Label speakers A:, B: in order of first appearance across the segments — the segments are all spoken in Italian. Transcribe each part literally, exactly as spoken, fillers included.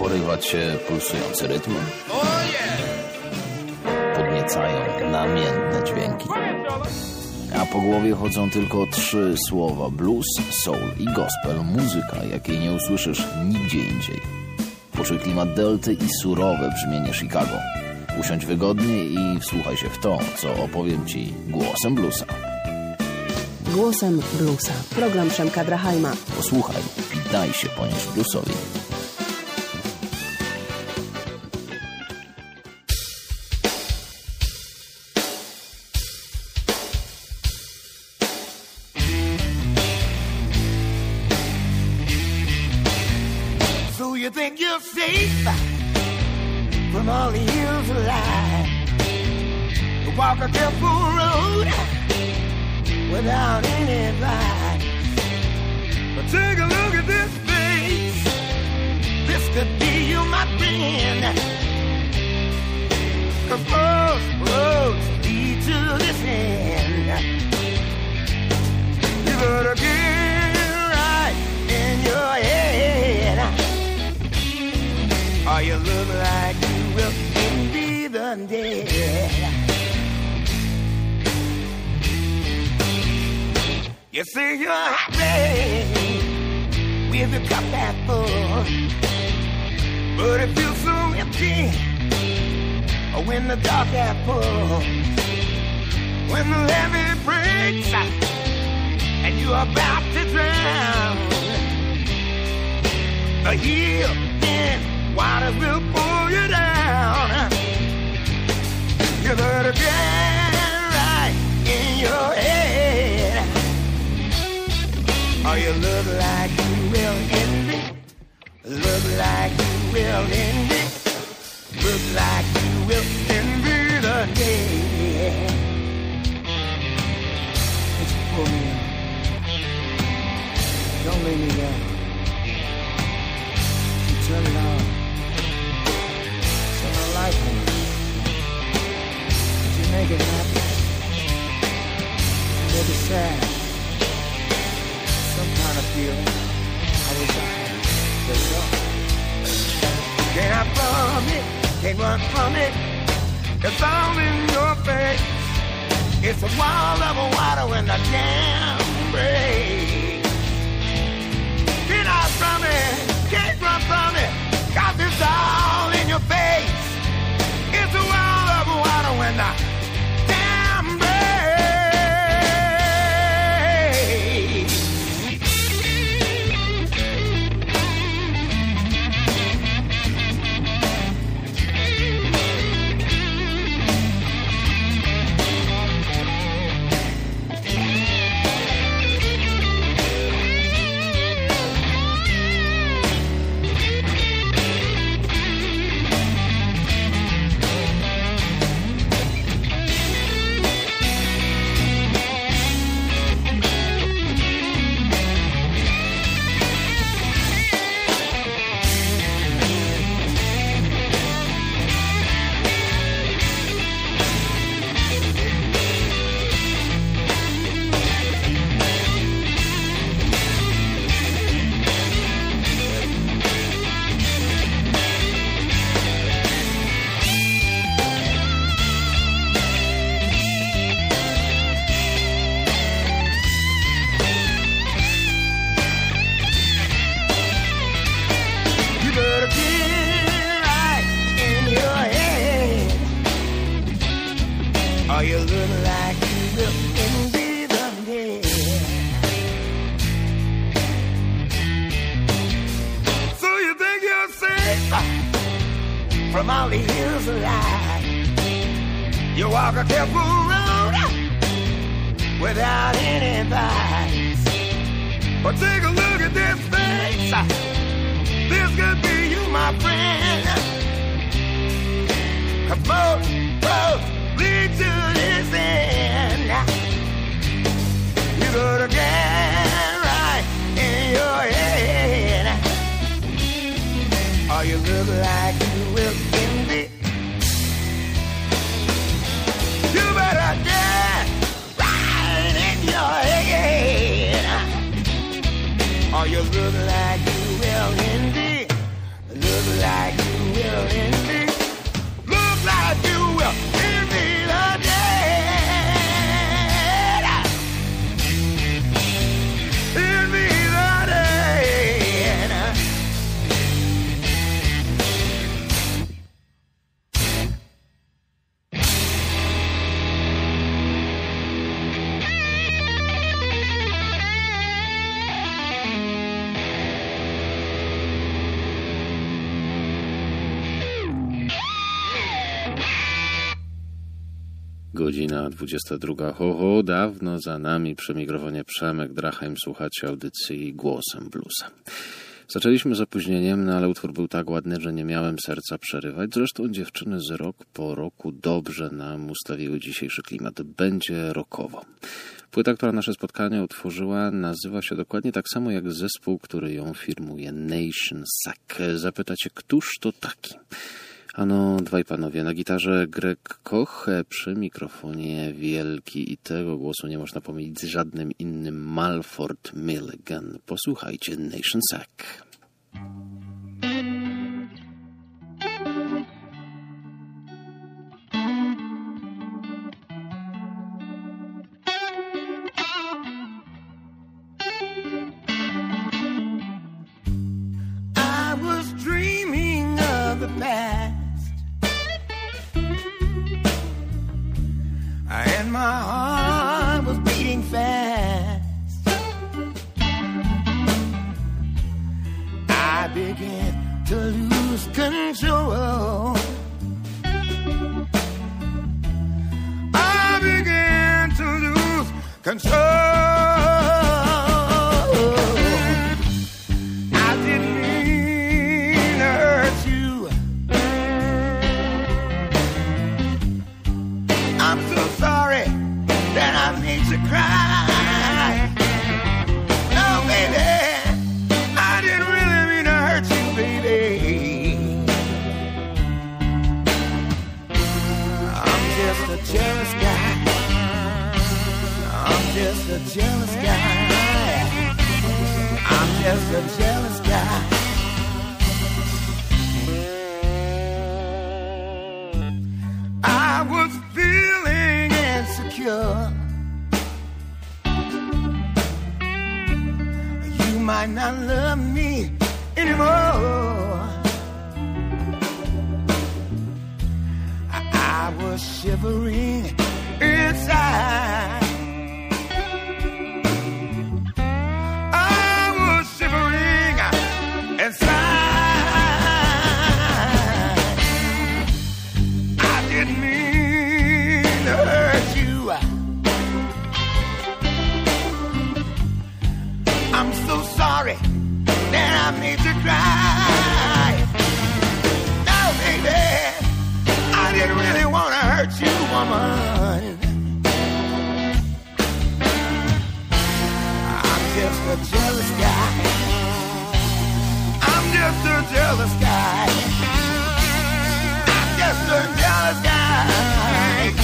A: Porywać się pulsujące rytmy. Podniecają namiętne dźwięki. A po głowie chodzą tylko trzy słowa: blues, soul i gospel. Muzyka, jakiej nie usłyszysz nigdzie indziej. Poczuj klimat delty i surowe brzmienie Chicago. Usiądź wygodnie i wsłuchaj się w to, co opowiem ci głosem bluesa.
B: Głosem bluesa. Program Przemka Drachajma.
A: Posłuchaj i daj się ponieść bluesowi.
C: So you think you're safe from all the hills alive? You walk a careful road without any advice. But take a look at this face. This could be you, my friend. 'Cause most roads lead to this end. You better get right in your head, or you look like you will envy the dead. You say you're happy with the cup half full, but it feels so empty when the dark half full. When the levee breaks and you're about to drown, the healing waters will pull you down. You better get right in your head, or you look like you will envy, look like you will envy, look like you will envy the dead. Just pull me up. Don't leave me down. You turn it on. Turn the light on. You make it happy. You make it sad. Some kind of feeling. I wish I had. There you go. Can't hide from it. Can't run from it. It's all in your face. It's a wall of water when the dam breaks. Can't hide from it. Can't run from it. 'Cause it's all in your face. It's a wall of water when the dam breaks. You look like you will envy the dead. So you think you're safe from all the hills alive? You walk a careful road without any advice. But take a look at this face. This could be you, my friend. 'Cause most roads lead to this end. You gotta get right in your head, or you look like you will envy. You better get right in your head, or you look like you will envy, look like
D: Godzina dwudziesta druga. Ho, ho, dawno za nami przy mikrofonie Przemek Drachheim. Słuchacie audycji Głosem Bluesa. Zaczęliśmy z opóźnieniem, no ale utwór był tak ładny, że nie miałem serca przerywać. Zresztą dziewczyny z rok po roku dobrze nam ustawiły dzisiejszy klimat. Będzie rockowo. Płyta, która nasze spotkanie utworzyła, nazywa się dokładnie tak samo jak zespół, który ją firmuje, Nation Sack. Zapytacie, któż to taki? Ano, dwaj panowie. Na gitarze Greg Koch, przy mikrofonie wielki i tego głosu nie można pomylić z żadnym innym, Malford Milligan. Posłuchajcie Nation Sack.
C: I was dreaming of the past, and my heart was beating fast. I began to lose control. I began to lose control. I didn't mean to hurt you. I'm so sorry that I made you cry. No, baby, I didn't really mean to hurt you, baby. I'm just a jealous guy. I'm just a jealous guy. I'm just a jealous guy. I was feeling insecure. You might not love me anymore. I, I was shivering inside. I was shivering inside. I didn't mean to hurt you. I'm so sorry that I made you cry. No, baby, I didn't really want to hurt you, woman. I'm just a jealous guy. I'm just a jealous guy. I'm just a jealous guy.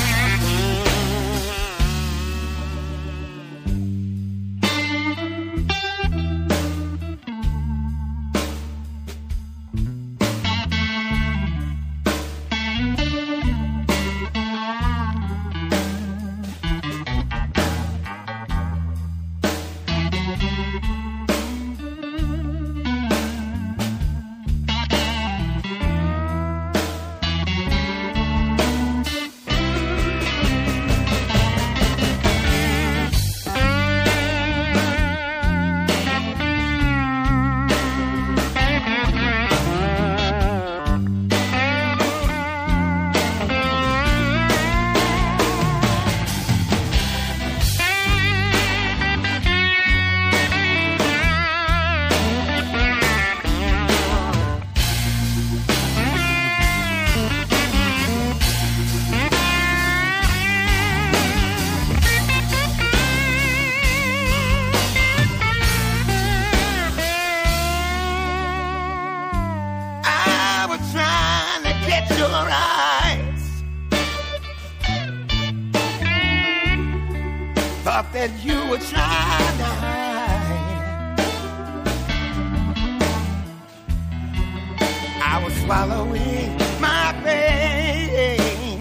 C: That you were trying to hide. I was swallowing my pain.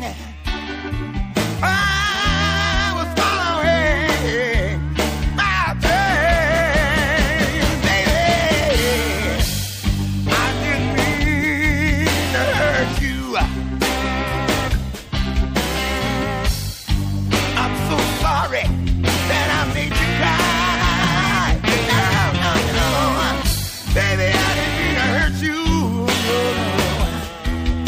C: I was swallowing my pain, baby. I didn't mean to hurt you. I'm so sorry that I made you cry. No, no, no, baby, I didn't mean to hurt you.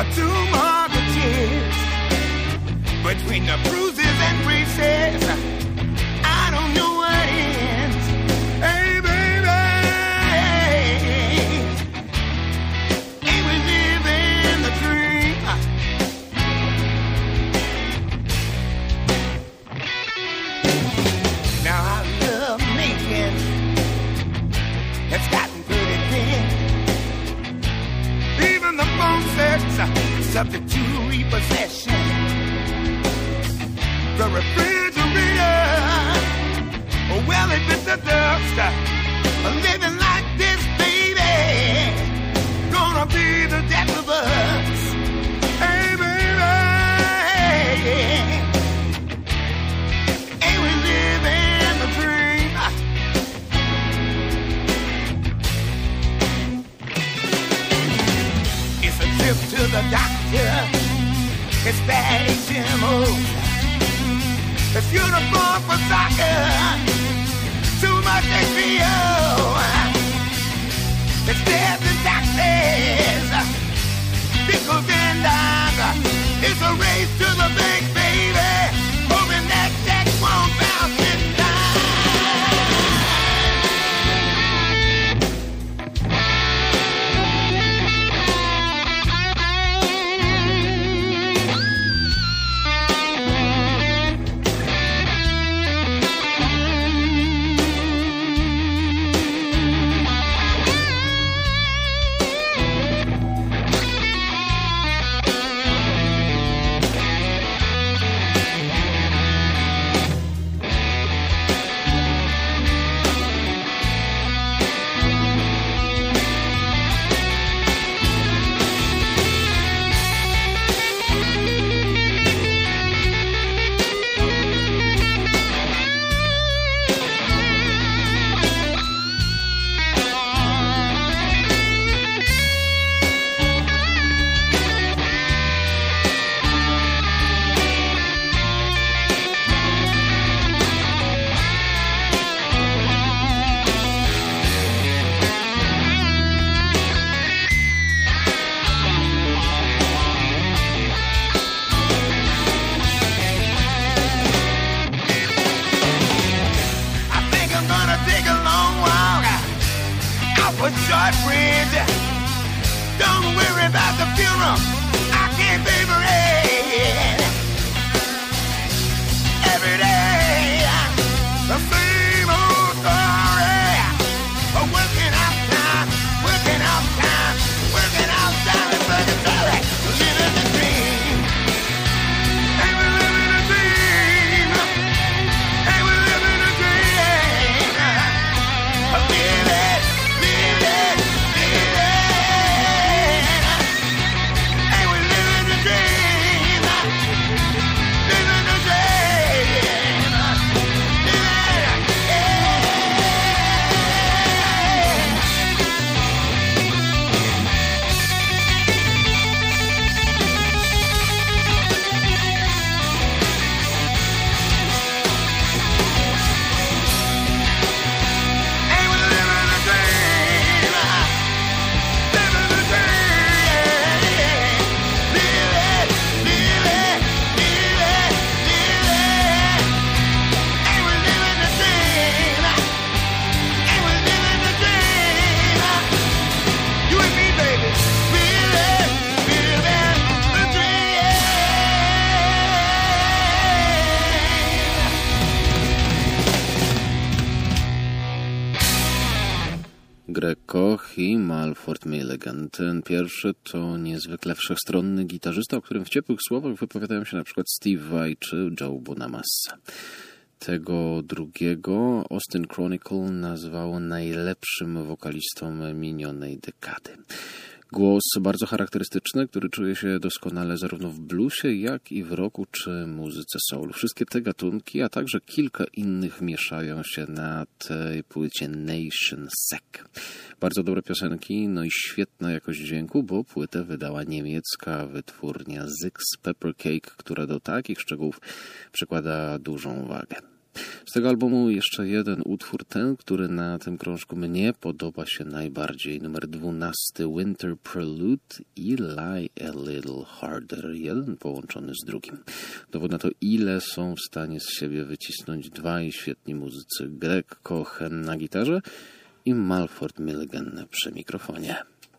C: or two mortgages. Between the bruises and braces, I don't know what ends. Hey, baby, ain't we living the dream? Now I love making, it's gotten pretty thin. Even the phone sex, subject to repossession. The refrigerator, well, it bit the dust. Living like this, baby, gonna be the death of us. Hey, baby, ain't we living the dream? It's a trip to the doctor. It's bad H M O. It's uniform for soccer, too much H B O. It's death and taxes, pickles and dimes. It's a race to the bank, baby, hoping that check won't bounce this
D: Greg Koch i Malford Milligan. Ten pierwszy to niezwykle wszechstronny gitarzysta, o którym w ciepłych słowach wypowiadają się na przykład Steve Vai czy Joe Bonamassa. Tego drugiego Austin Chronicle nazwało najlepszym wokalistą minionej dekady. Głos bardzo charakterystyczny, który czuje się doskonale zarówno w bluesie, jak i w rocku czy muzyce soul. Wszystkie te gatunki, a także kilka innych mieszają się na tej płycie Nation Sec. Bardzo dobre piosenki, no i świetna jakość dźwięku, bo płytę wydała niemiecka wytwórnia Six Pepper Cake, która do takich szczegółów przykłada dużą wagę. Z tego albumu jeszcze jeden utwór, ten, który na tym krążku mnie podoba się najbardziej. Numer dwunasty, Winter Prelude i Lie a Little Harder. Jeden połączony z drugim. Dowód na to, ile są w stanie z siebie wycisnąć dwaj świetni muzycy. Greg Cohen na gitarze i Malford Milligan przy mikrofonie.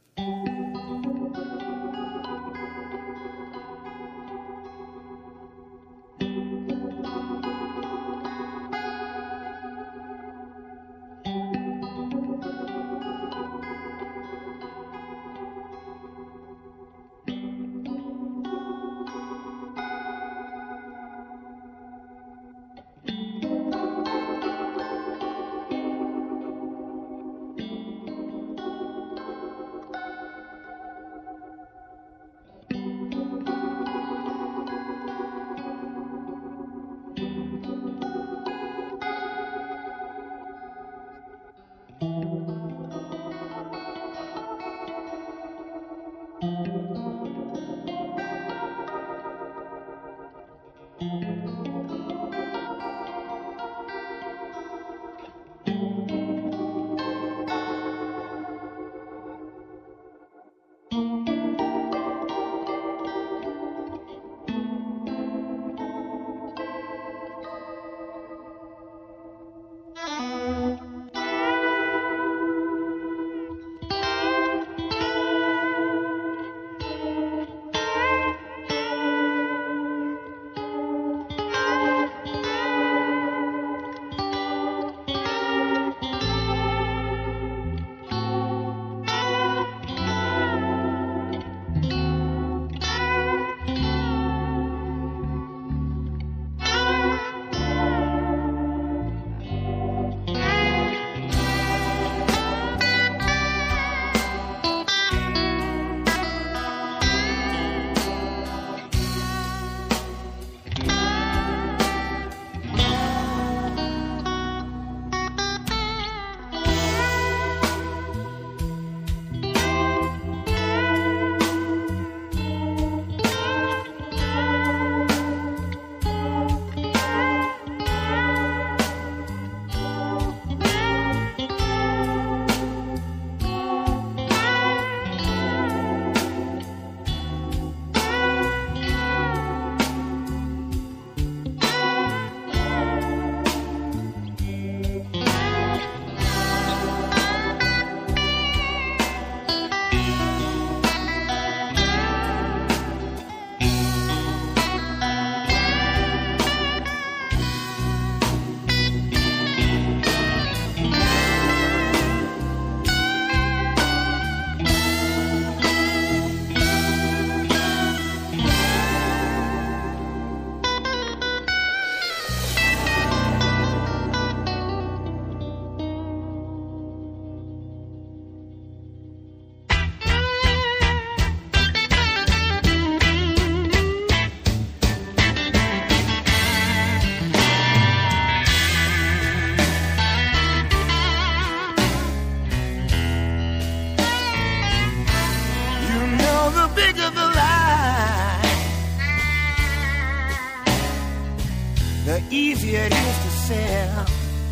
C: easier it is to sell.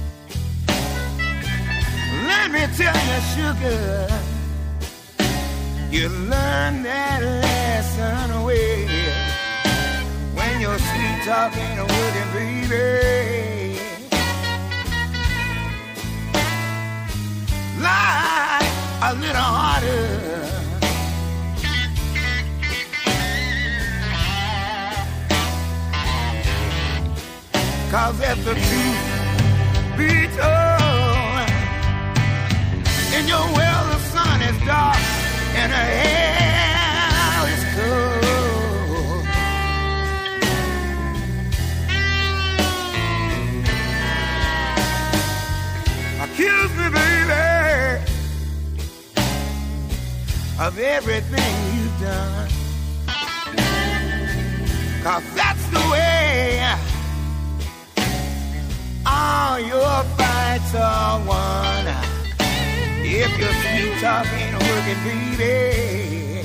C: Let me tell you, sugar, you learn that lesson away when your sweet talk ain't working, baby. Lie a little harder, 'cause if the truth be told, in your well the sun is dark and the hell is cold. Accuse me, baby, of everything you've done, 'cause that's the way all your fights are won. If your sweet talk ain't working, baby,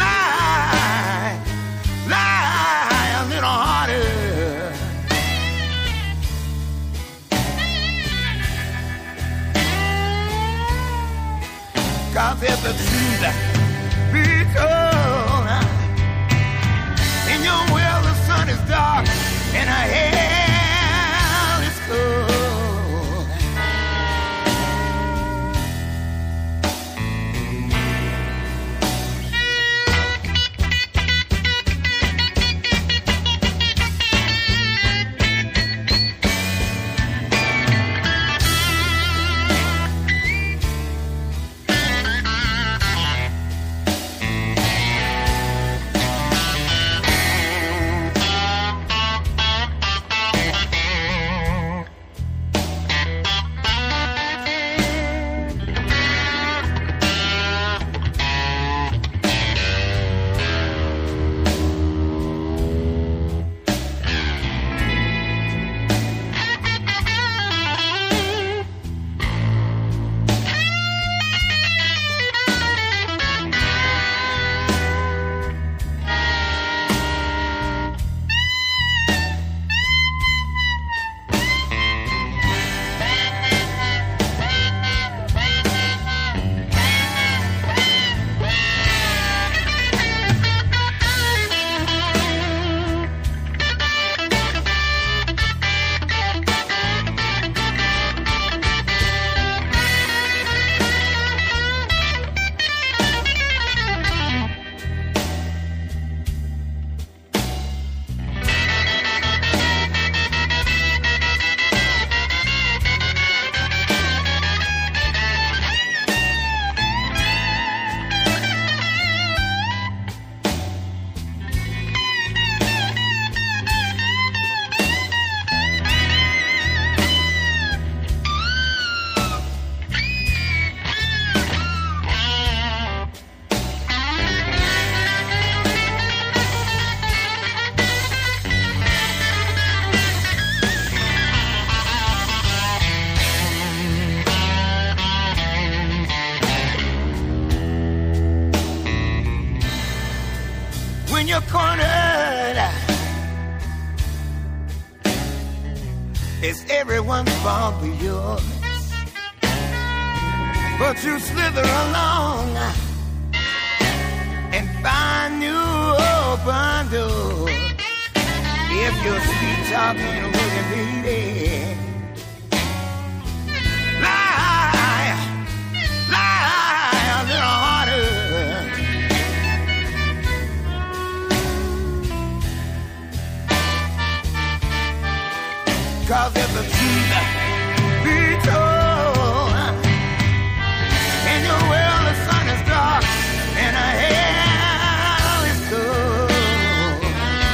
C: lie, lie a little harder. 'cause if the truth be told, in your well the sun is dark and hell is cold. When you're cornered, it's everyone's fault but yours. But you slither along and find new open doors. If you're sweet talking with a lady, lie, lie a little harder. 'Cause if the truth be told, in your well the sun is dark and a hell is cold.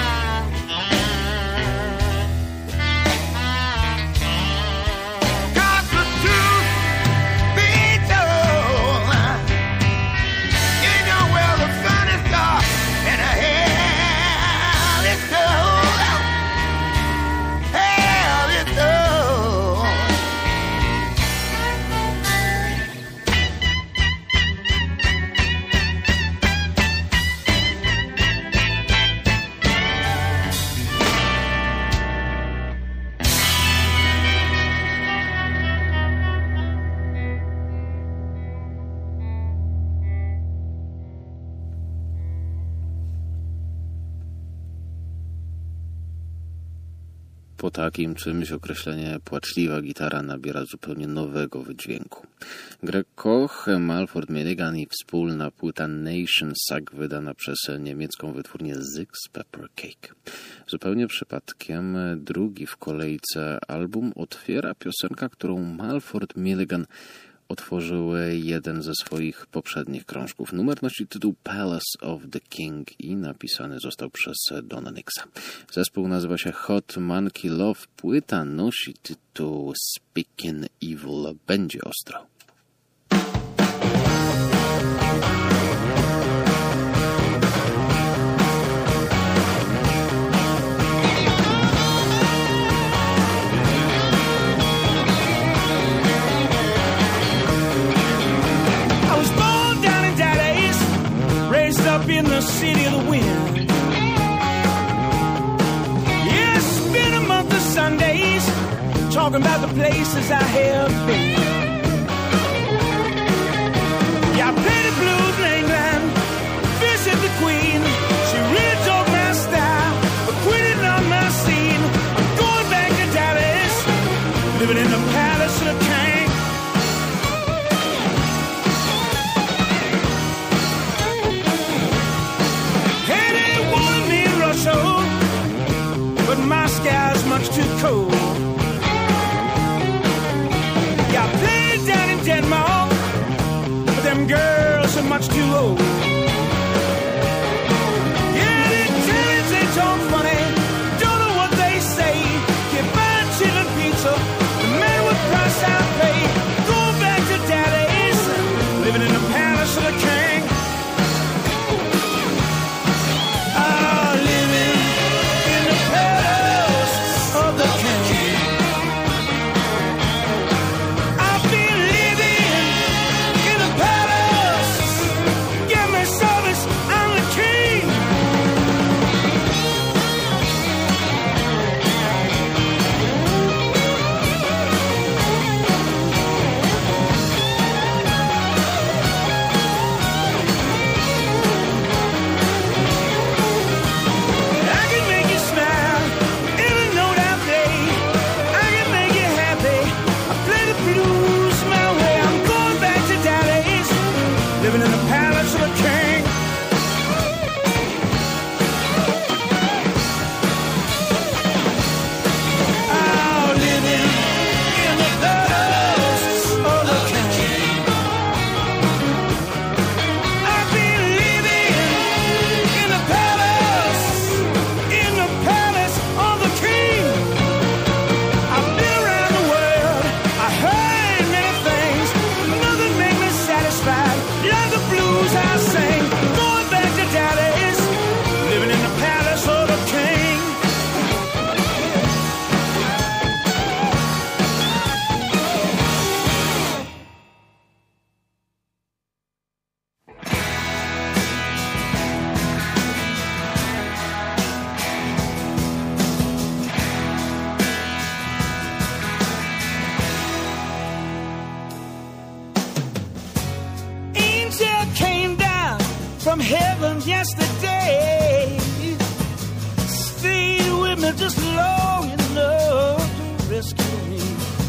C: 'Cause the truth be told, in your well the sun is dark and a hell is cold.
D: Po takim czymś określenie płaczliwa gitara nabiera zupełnie nowego wydźwięku. Greg Koch, Malford Milligan i wspólna płyta Nation Sack wydana przez niemiecką wytwórnię Six Pepper Cake. Zupełnie przypadkiem drugi w kolejce album otwiera piosenka, którą Malford Milligan otworzył jeden ze swoich poprzednich krążków. Numer nosi tytuł Palace of the King i napisany został przez Dona Nixa. Zespół nazywa się Hot Monkey Love. Płyta nosi tytuł Speaking Evil. Będzie ostro.
E: In the city of the wind. Yeah, it's been a month of Sundays talking about the places I have been. Yeah, I played the blues in England, visit the Queen. She really told my style, but quitting on my scene. I'm going back to Dallas, living in the palace of the king. Hey, they wanted me in Russia, but Moscow's much too cold. Yeah, I played down in Denmark, but them girls are much too old. Yeah, the Italians, they talk funny, don't know what they say. Get buying chicken pizza, the man with price I pay. Going back to Dallas, living in the palace of the king. Ah, living in the palace of the king. I've been living in the palace. Give me service, I'm the king. I can make you smile, every note I play. I can make you happy, I play the blues my way. I'm going back to Dallas, living in the palace of the king. Oh, living in the palace of the king. I've been living in the palace, in the palace of the king. I've been around the world, I heard many things. Nothing made me satisfied like the blues I sing. Going back to Dallas, living in the palace of the king. Angel came down from heaven yesterday, stayed with me just long enough to rescue me.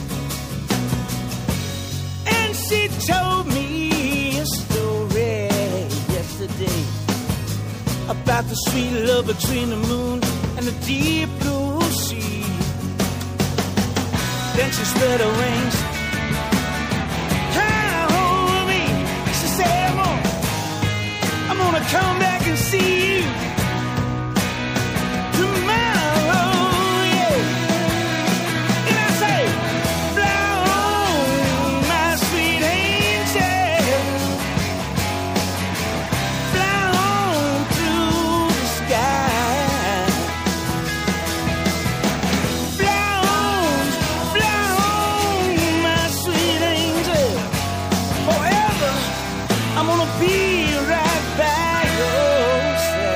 E: And she told me a story yesterday about the sweet love between the moon and the deep blue sea. Then she spread her wings high over me. She said, I'm gonna, I'm gonna come back and see you tomorrow, yeah. And I say, fly on, my sweet angel. Fly on through the sky. Fly on, fly on, my sweet angel. Forever, I'm gonna be right by your side.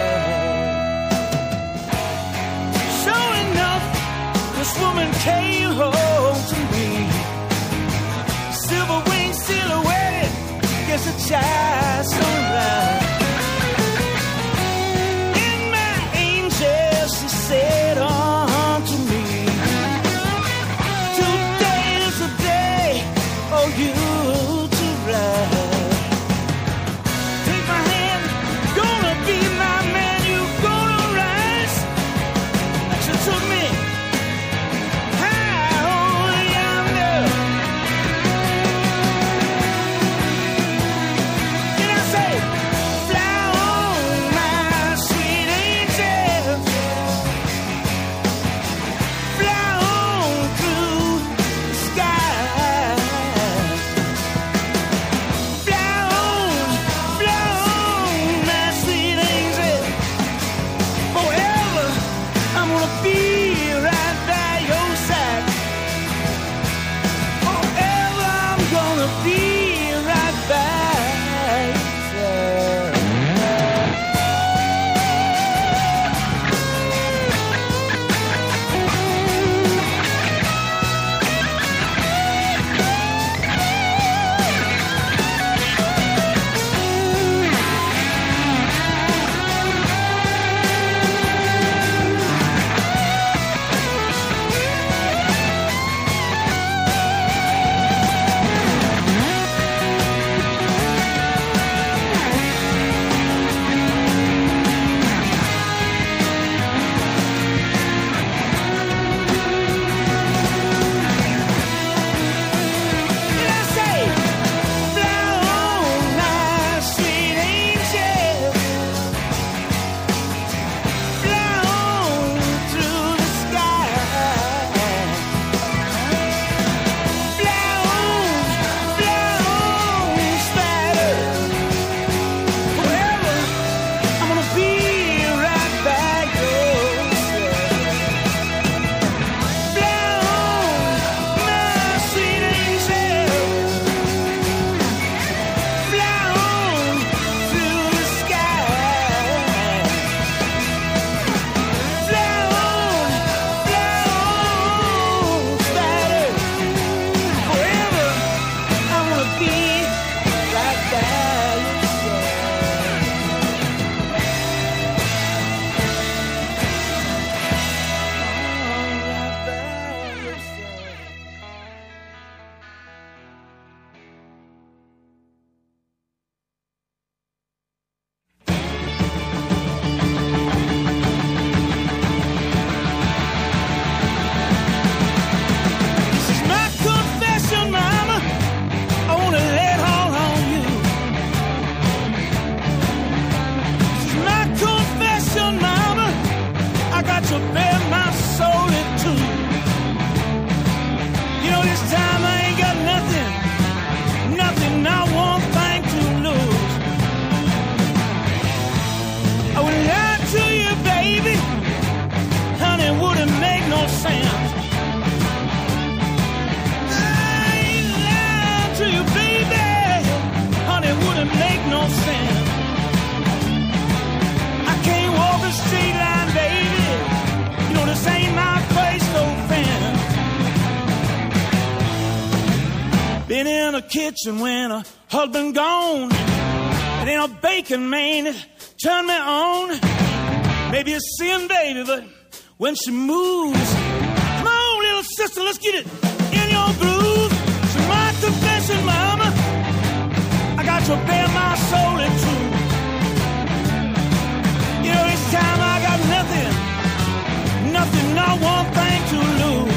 E: Been in the kitchen when her husband gone. It ain't a bacon man that turned me on. Maybe a sin, baby, but when she moves, come on, little sister, let's get it in your groove. So my confession, mama, I got to bear my soul in truth. You know, this time I got nothing, nothing, not one thing to lose.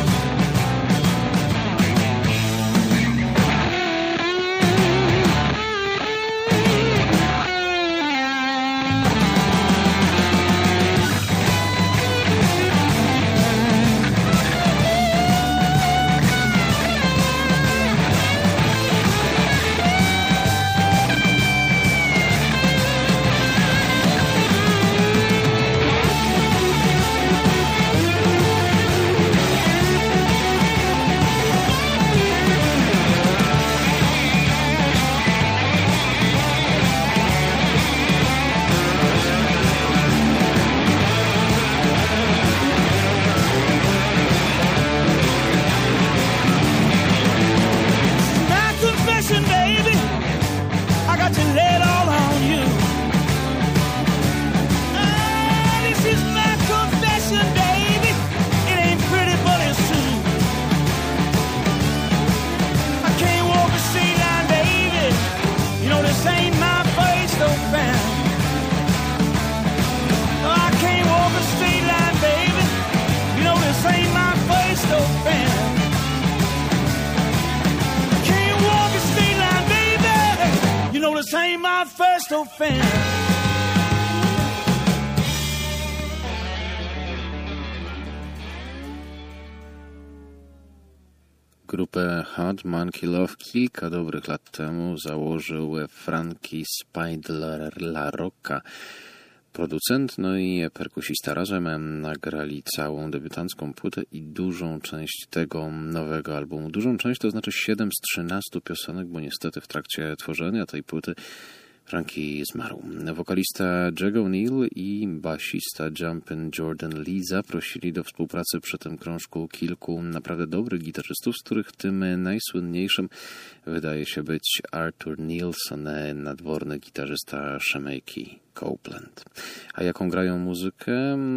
D: Grupę Hot Monkey Love kilka dobrych lat temu założył Frankie Spidler La Rocca, producent, no i perkusista. Razem nagrali całą debiutancką płytę i dużą część tego nowego albumu. Dużą część to znaczy siedem z trzynastu piosenek, bo niestety w trakcie tworzenia tej płyty Frankie zmarł. Wokalista Jag O'Neill i basista Jumpin' Jordan Lee zaprosili do współpracy przy tym krążku kilku naprawdę dobrych gitarzystów, z których tym najsłynniejszym wydaje się być Arthur Nilsson, nadworny gitarzysta Jamaiki Copeland. A jaką grają muzykę?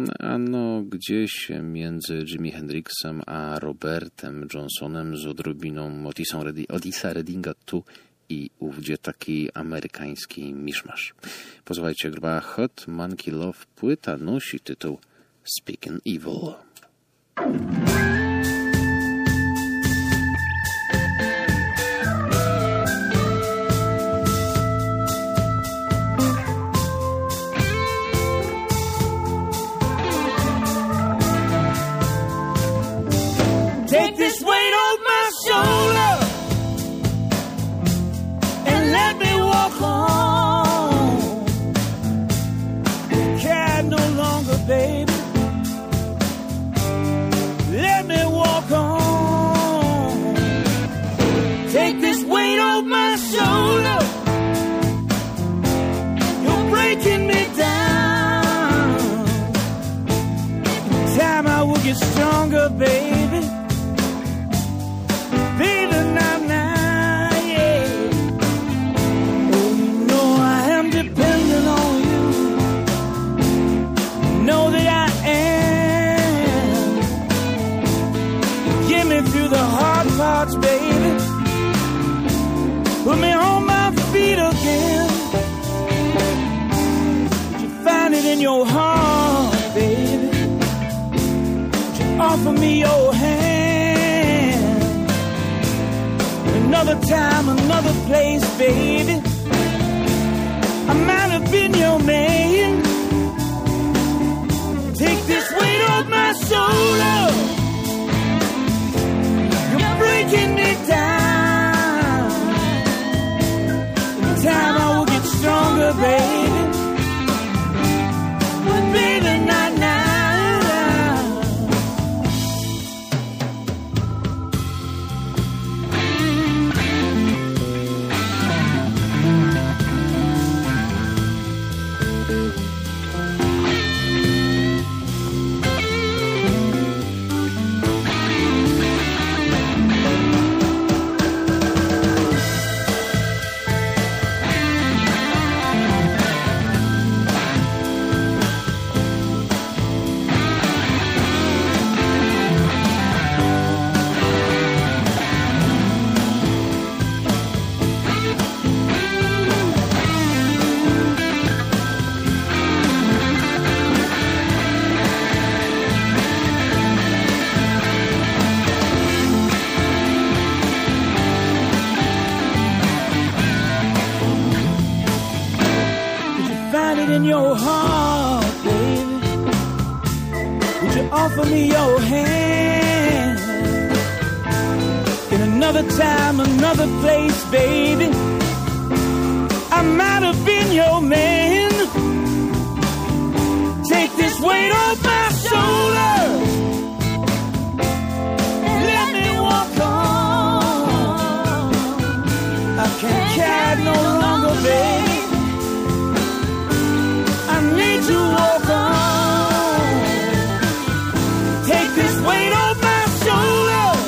D: Ano gdzieś między Jimi Hendrixem a Robertem Johnsonem z odrobiną Otisa Reddinga, Otisa Reddinga tu i ówdzie taki amerykański miszmasz. Posłuchajcie, grupa Hot Monkey Love, płyta nosi tytuł Speaking Evil.
E: Take this weight off my shoulder and let me walk home. Care no longer, baby. Let me walk home. Take this weight off my shoulder. You're breaking me down. In time I will get stronger, baby. Baby, now, now, yeah. Oh, you know I am dependent on you. You know that I am. Get me through the hard parts, baby. Put me on my feet again. Would you find it in your heart, baby? Would you offer me your hand? Another time, another place, baby. I might have been your man. Take this weight off my shoulder. You're breaking me down. In time I will get stronger, baby. But baby, not now. no heart, baby, would you offer me your hand? In another time, another place, baby, I might have been your man. Take this weight off my shoulders, let me walk on. I can't carry no longer, baby, I need to walk on. Take this weight off my shoulders,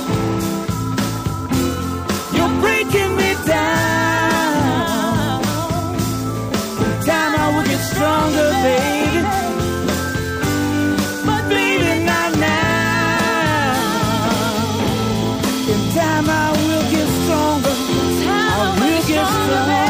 E: you're breaking me down. In time I will get stronger, baby, but baby not now. In time I will get stronger, I will get stronger.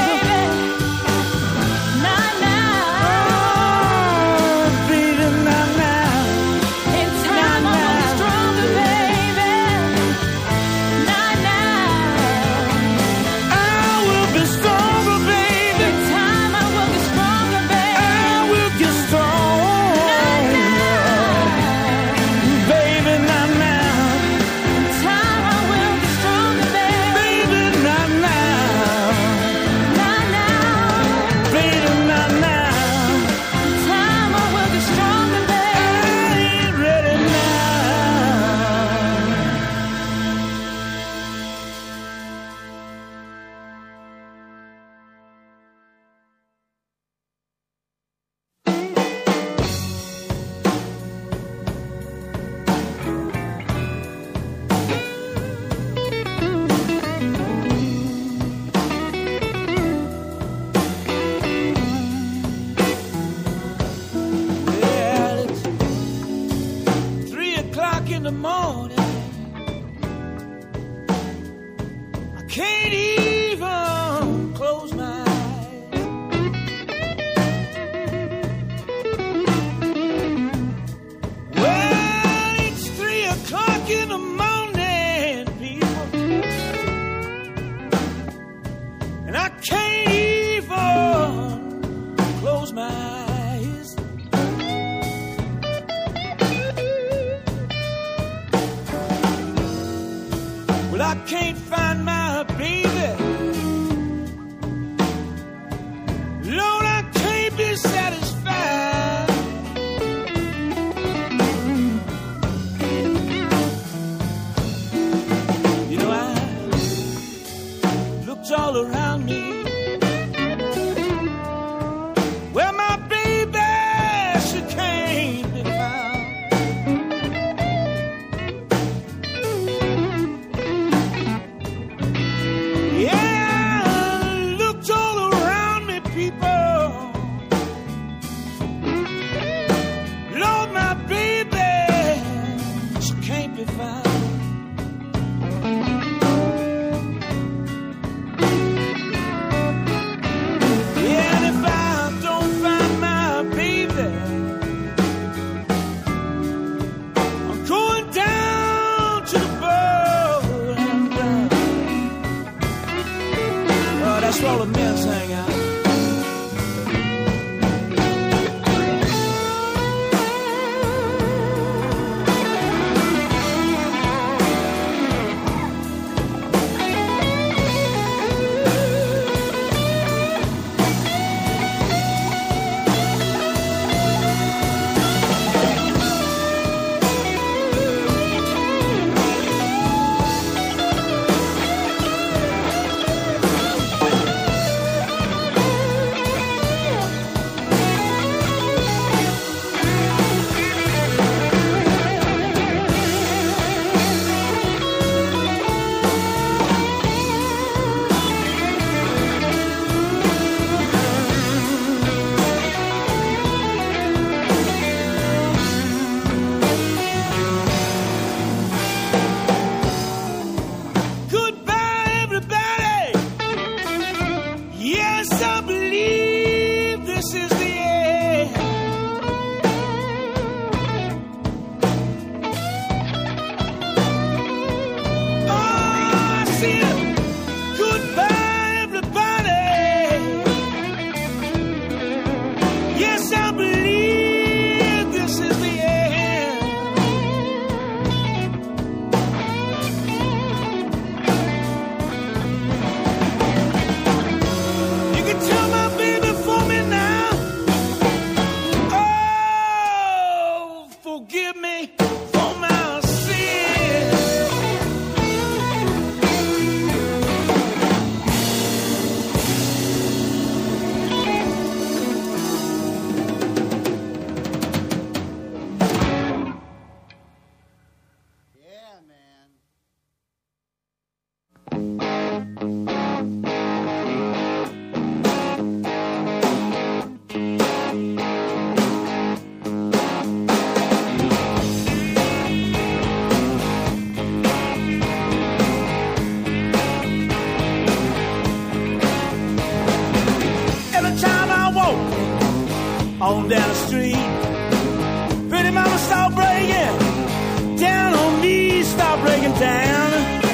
E: On down the street, pretty mama start breaking down on me, start breaking down.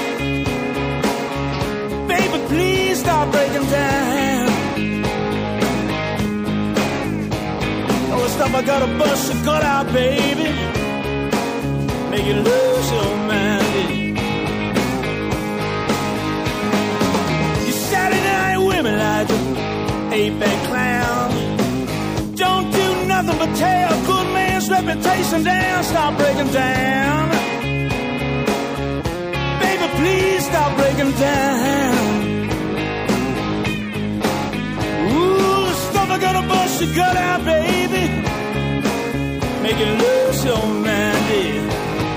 E: Baby, please start breaking down. All the stuff I gotta bust your gut out, baby, make you lose your mind. You Saturday night women like you, eight-back clown. Don't do nothing but tear a good man's reputation down. Stop breaking down. Baby, please stop breaking down. Ooh, the stuff I gotta bust your gut out, baby, make you lose your mind, yeah.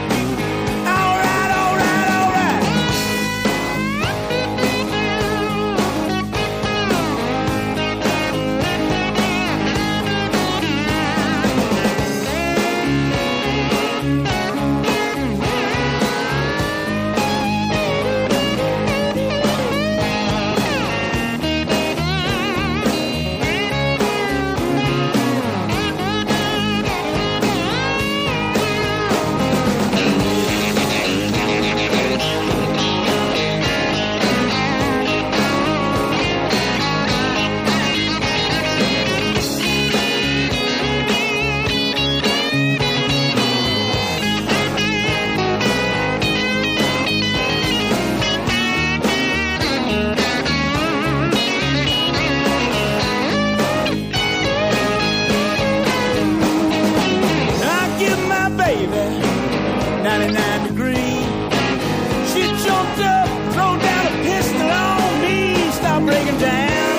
E: ninety-nine degrees. She jumped up, throw down a pistol on me. Stop breaking down.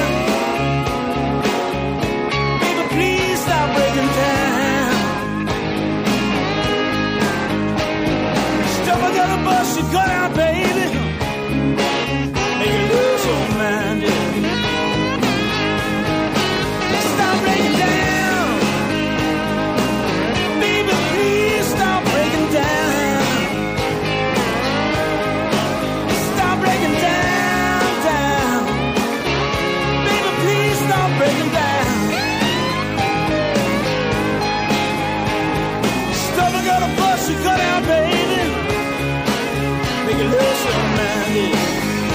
E: Baby, please stop breaking down. Stuff I gotta bust your gut out, baby, make you lose your mind, yeah. Stop breaking down. Baby, please stop breaking down. You cut out, baby, make you lose your mind, yeah.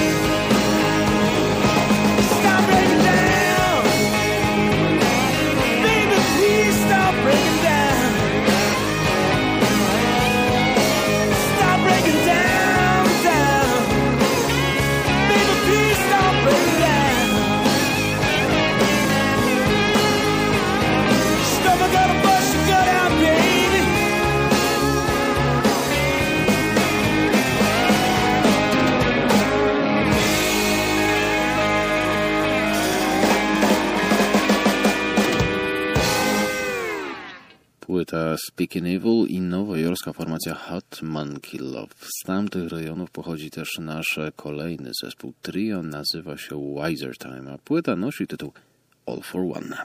E: Stop breaking down. Baby, please stop breaking down. Stop breaking down, down. Baby, please stop breaking down. Stuff I gotta bust your gut out, baby.
D: Płyta Speaking Evil i nowojorska formacja Hot Monkey Love. Z tamtych rejonów pochodzi też nasz kolejny zespół trio, nazywa się Wiser Time, a płyta nosi tytuł All for One.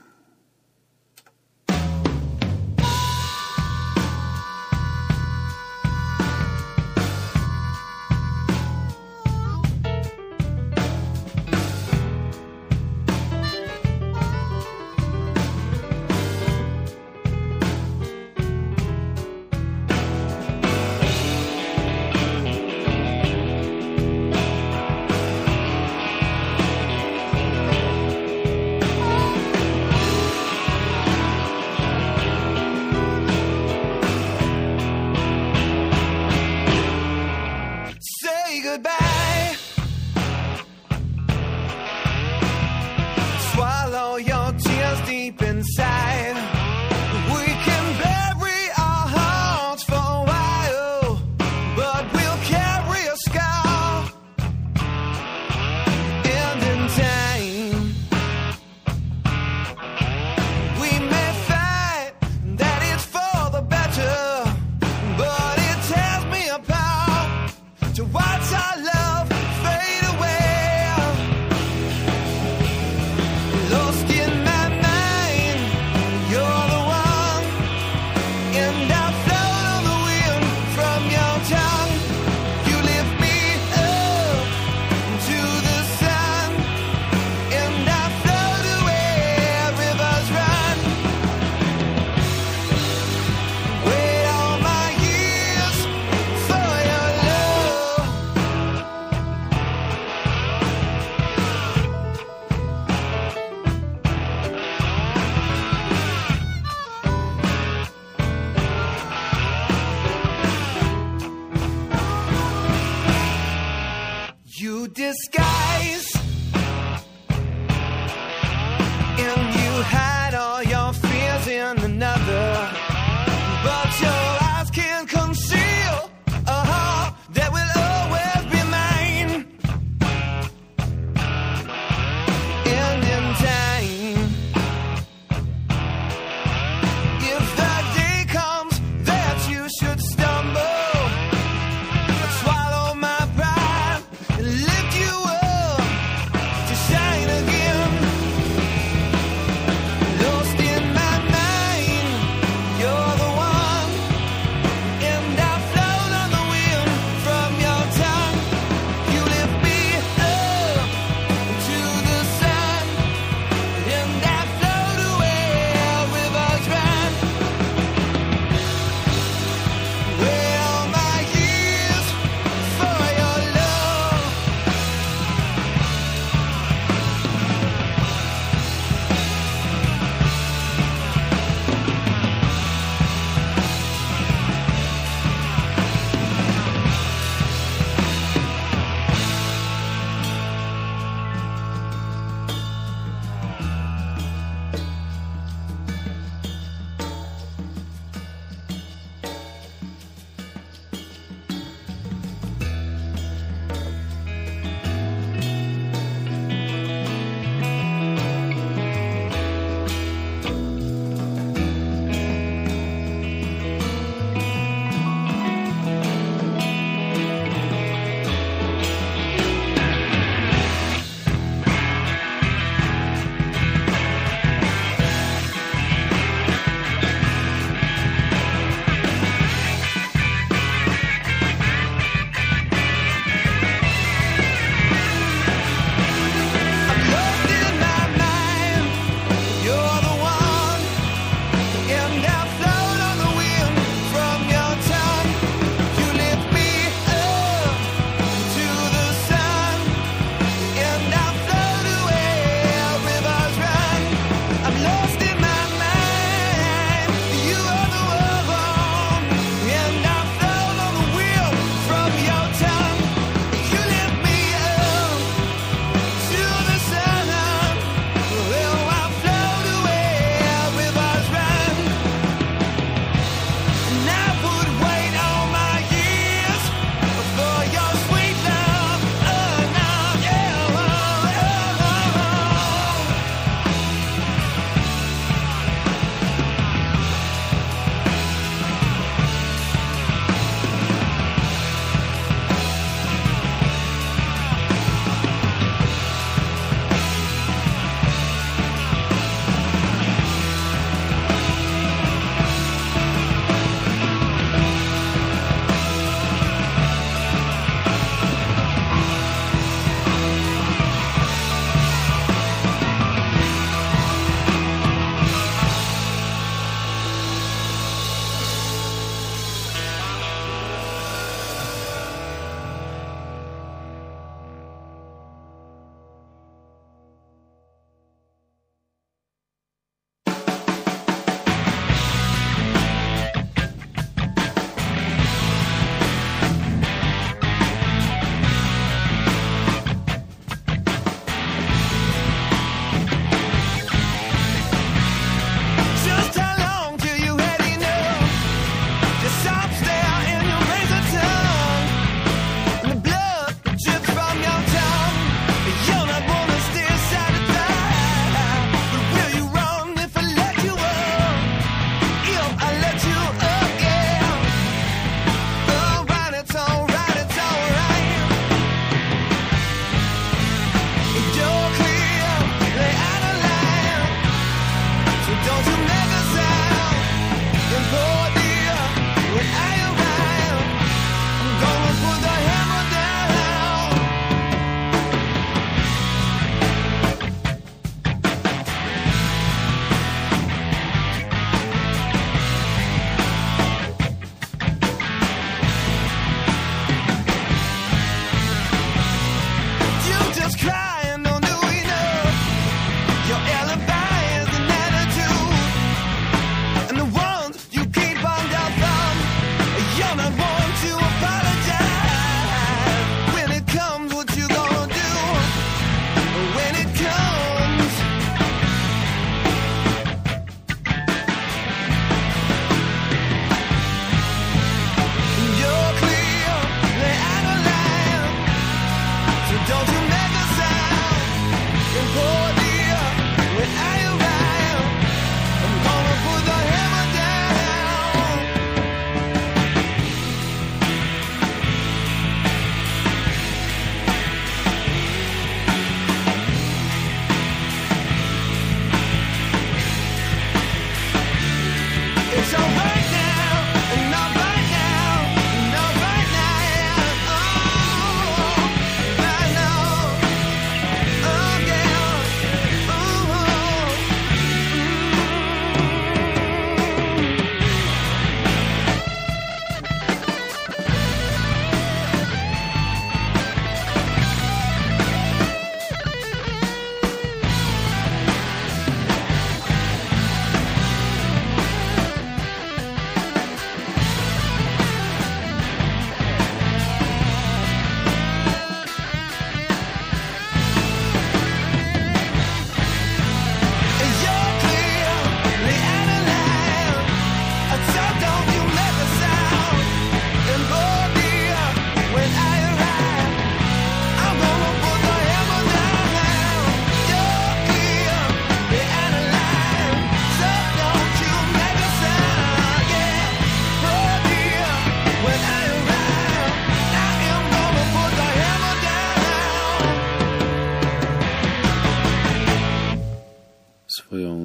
C: to disguise, and you hide all your fears in another, but your eyes can't conceal a heart that will always be mine. And in time, if the day comes that you should stumble, swallow my pride and lift you up to shine again.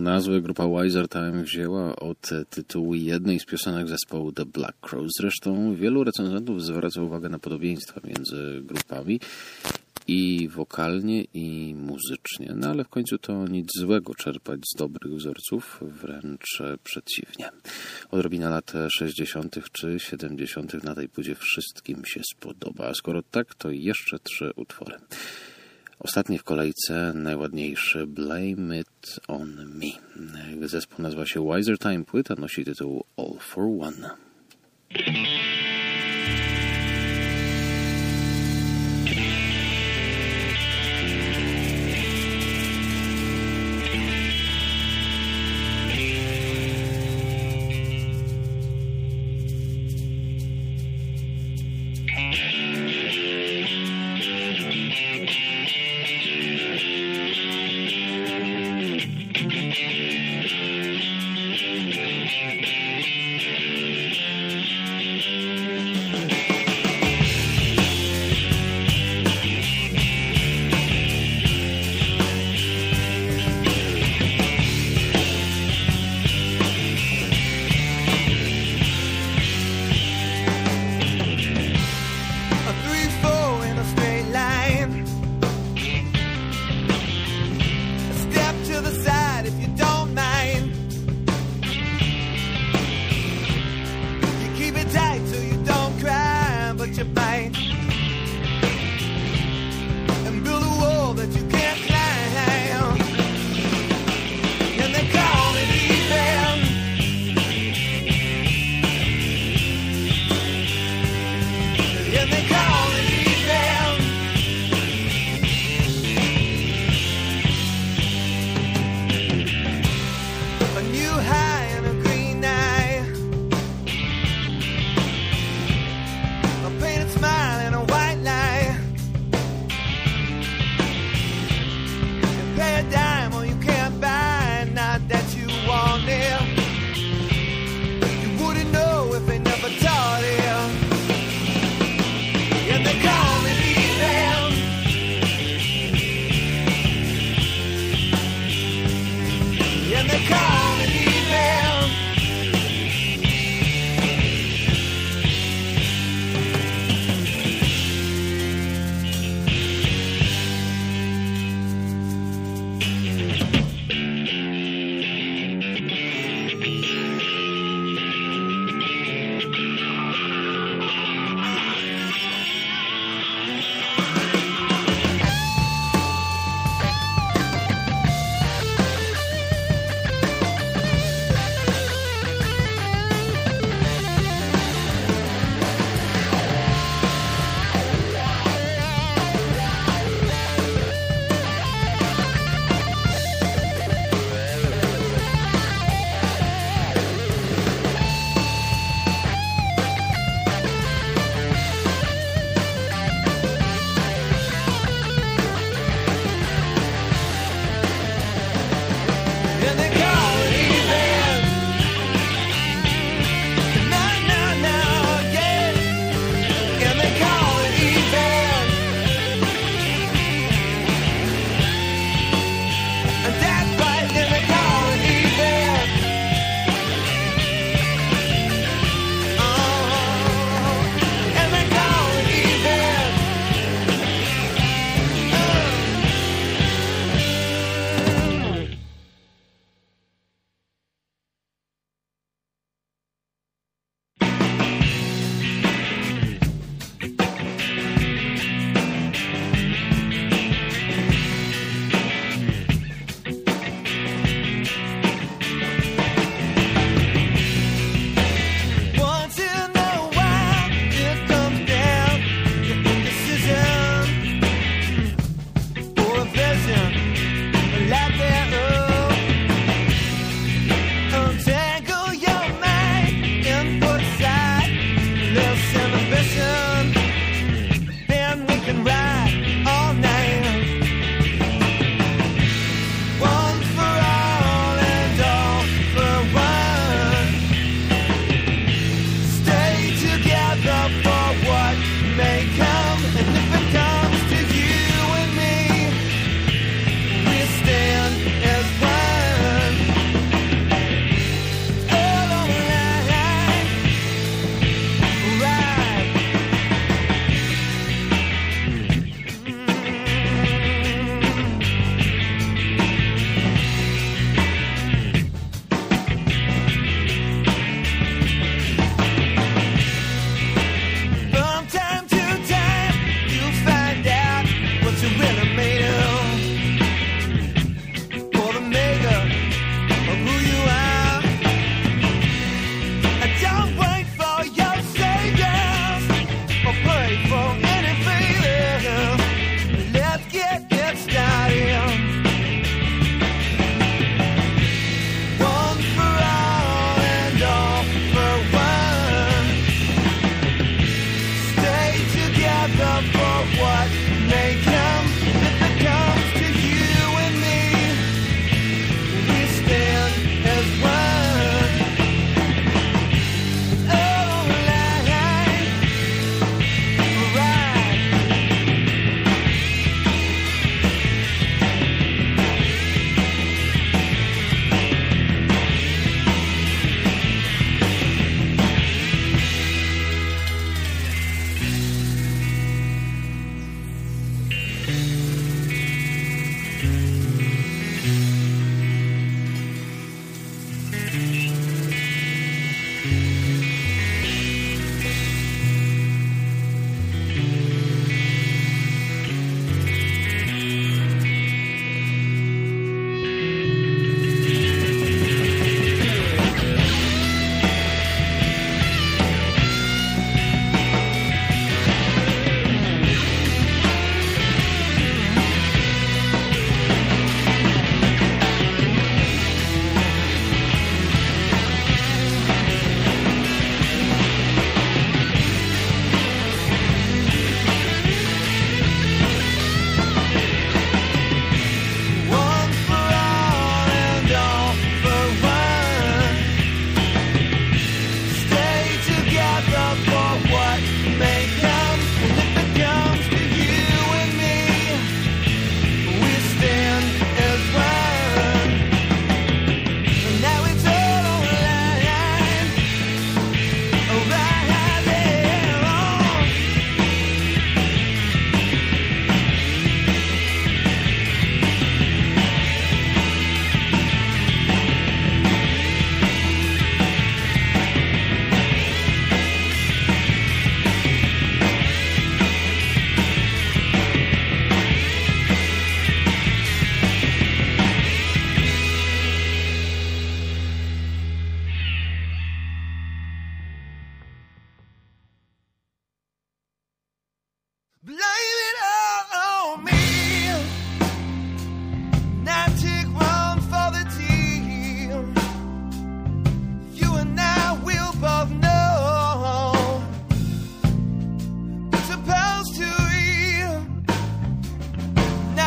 D: nazwę grupa Wiser Time wzięła od tytułu jednej z piosenek zespołu The Black Crowes. Zresztą wielu recenzentów zwraca uwagę na podobieństwa między grupami i wokalnie, i muzycznie. No ale w końcu to nic złego czerpać z dobrych wzorców, wręcz przeciwnie. Odrobina lat sześćdziesiątych czy siedemdziesiątych na tej płycie wszystkim się spodoba. A skoro tak, to jeszcze trzy utwory. Ostatni w kolejce, najładniejszy, Blame It On Me. Zespół nazywa się Wiser Time, płyta nosi tytuł All For One.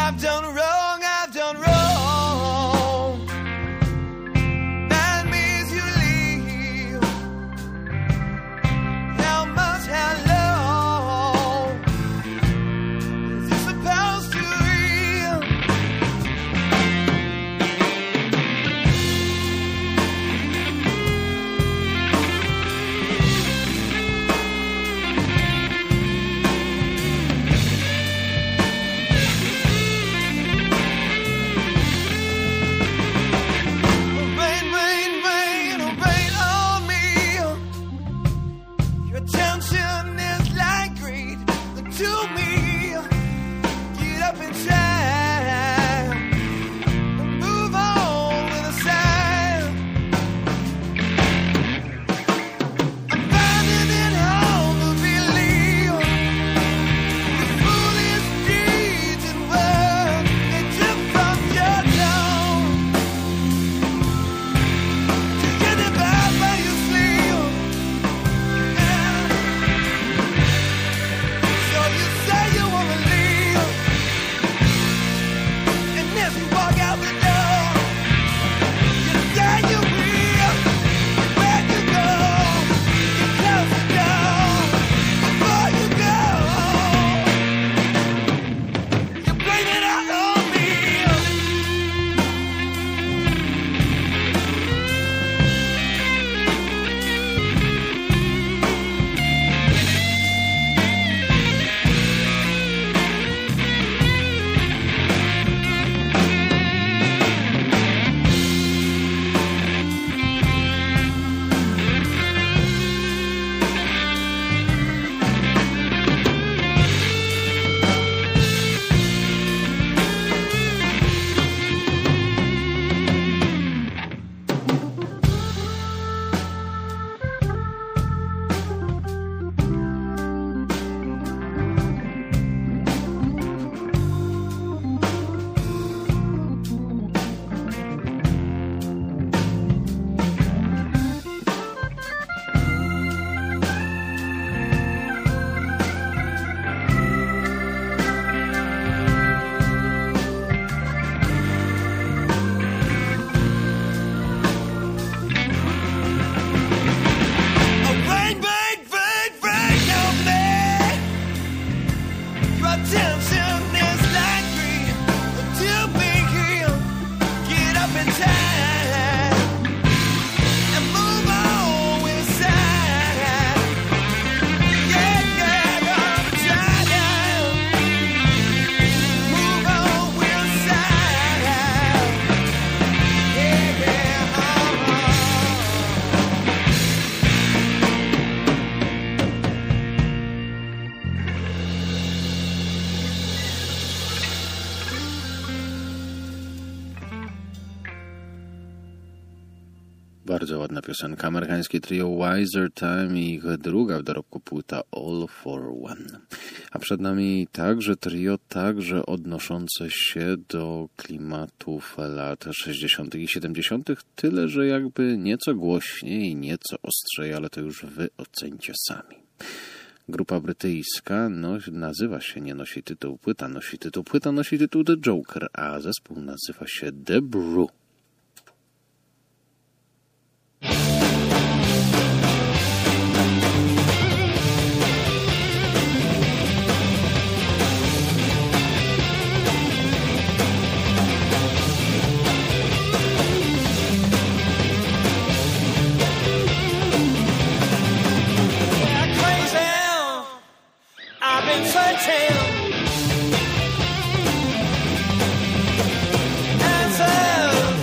C: I've done wrong, I've done wrong. That means you leave. How much, how long is this supposed to be? Attention is like greed to me. Get up in time and move on with a sigh. I'm finding it hard to believe the foolish deeds and words they took from your tongue to get it back by your sleeve.
D: Bardzo ładna piosenka. Amerykańskie trio Wiser Time i ich druga w dorobku płyta All for One. A przed nami także trio, także odnoszące się do klimatów lat sześćdziesiątych i siedemdziesiątych. Tyle, że jakby nieco głośniej, nieco ostrzej, ale to już wy ocencie sami. Grupa brytyjska no, nazywa się, nie nosi tytuł, płyta nosi tytuł, płyta nosi tytuł The Joker, a zespół nazywa się The Brew.
C: Answer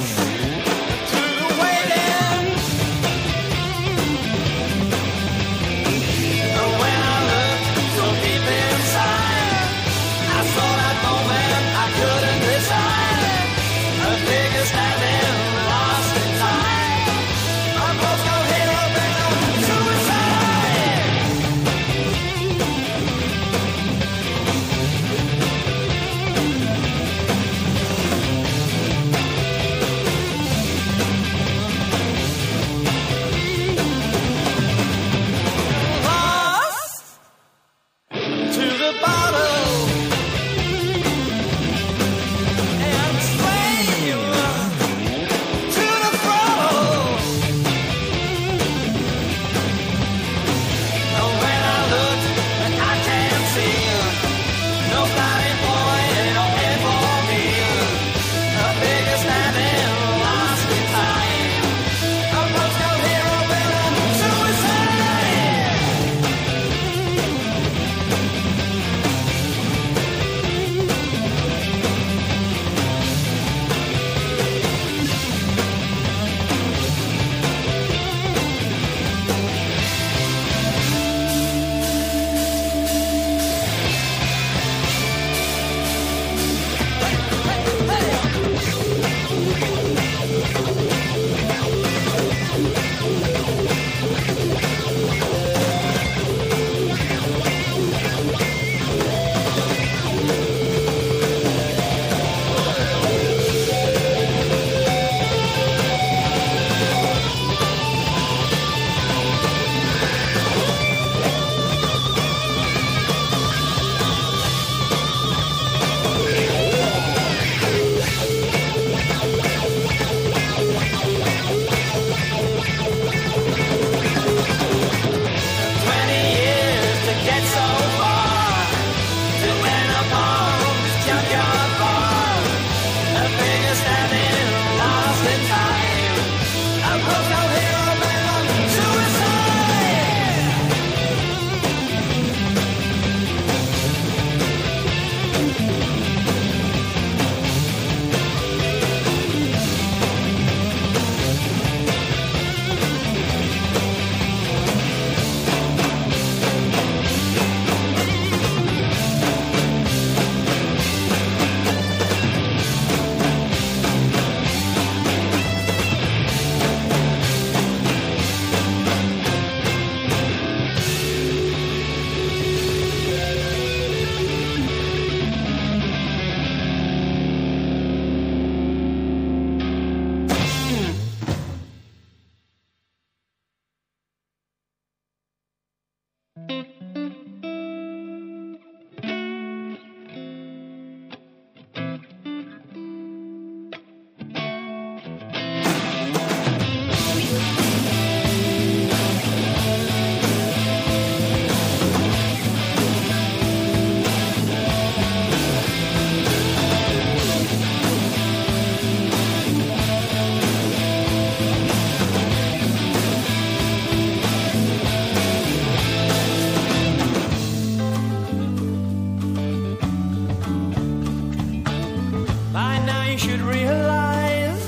E: By now you should realize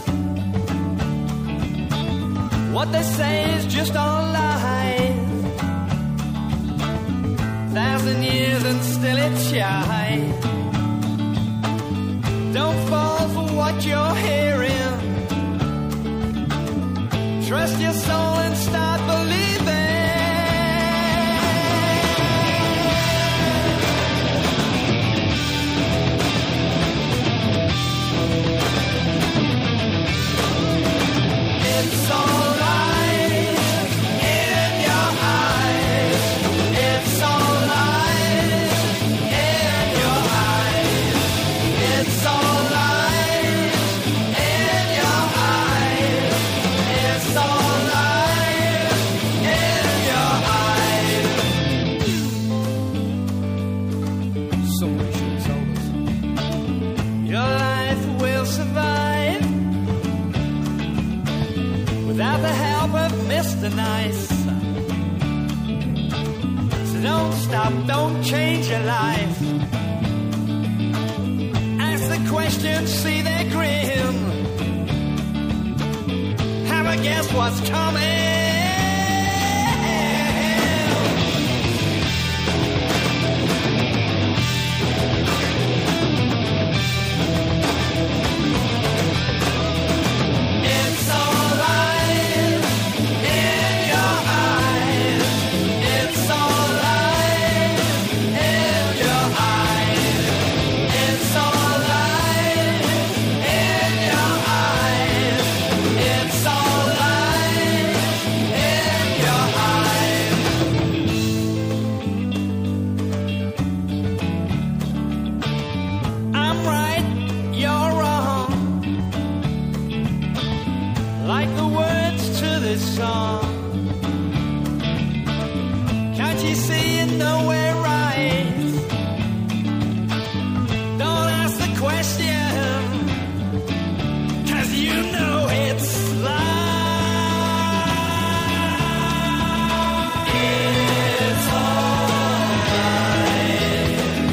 E: what they say is just all lies. Thousand years and still it's shy. Don't fall for what you're hearing. Trust your soul and start believing. It's alright in your eyes. It's alright in your eyes. It's alright in your eyes. It's alright in your eyes. Somebody should have told us. Your life will survive without the help of Mister Nice. So don't stop, don't change your life. Ask the questions, see their grin. Have a guess what's coming. It's alright in your eyes. It's alright in your eyes. It's alright in your eyes. It's alright in your eyes. I'm right, you're wrong. Like the words to this song. Can't you see you know we're right? Don't ask the question, 'cause you know it's life. It's alright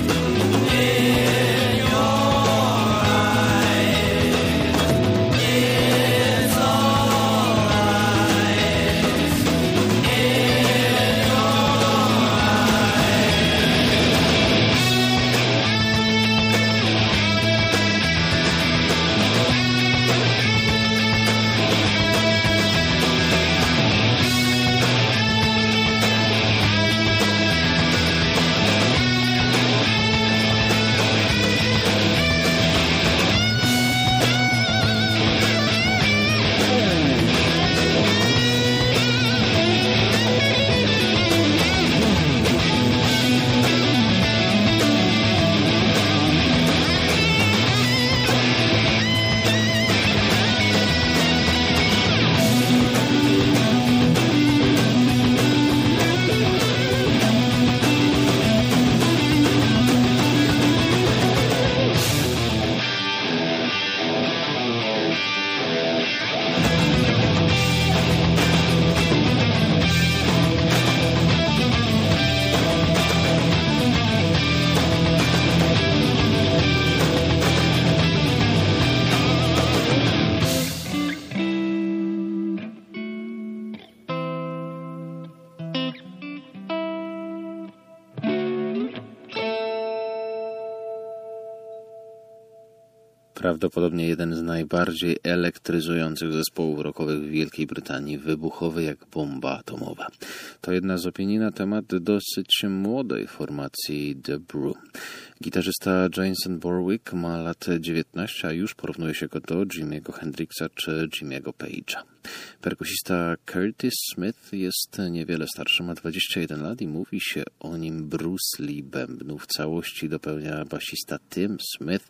E: in your eyes. It's alright in your
D: Prawdopodobnie jeden z najbardziej elektryzujących zespołów rockowych w Wielkiej Brytanii, wybuchowy jak bomba atomowa. To jedna z opinii na temat dosyć młodej formacji The Brew. Gitarzysta Jason Borwick ma lat dziewiętnaście, a już porównuje się go do Jimiego Hendrixa czy Jimiego Page'a. Perkusista Curtis Smith jest niewiele starszy, ma dwadzieścia jeden lat i mówi się o nim Bruce Lee bębnu. W całości dopełnia basista Tim Smith,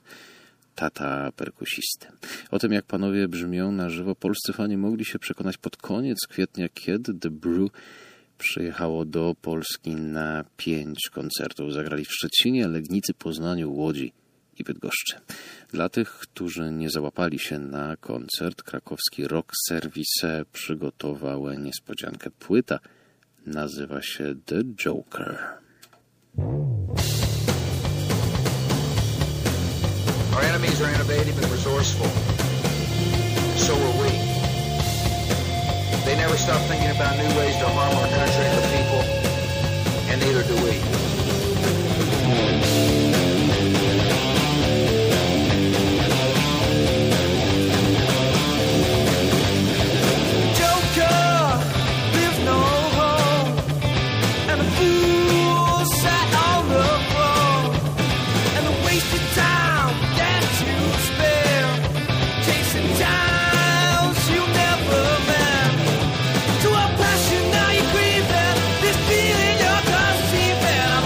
D: tata perkusisty. O tym, jak panowie brzmią na żywo, polscy fani mogli się przekonać pod koniec kwietnia, kiedy The Brew przyjechało do Polski na pięć koncertów. Zagrali w Szczecinie, Legnicy, Poznaniu, Łodzi i Bydgoszczy. Dla tych, którzy nie załapali się na koncert, krakowski Rock Service przygotował niespodziankę. Płyta nazywa się The Joker.
F: Our enemies are innovative and resourceful. So are we. They never stop thinking about new ways to harm our country and the people, and neither do we.
E: Now you're grieving, this feeling you're conceiving. I'm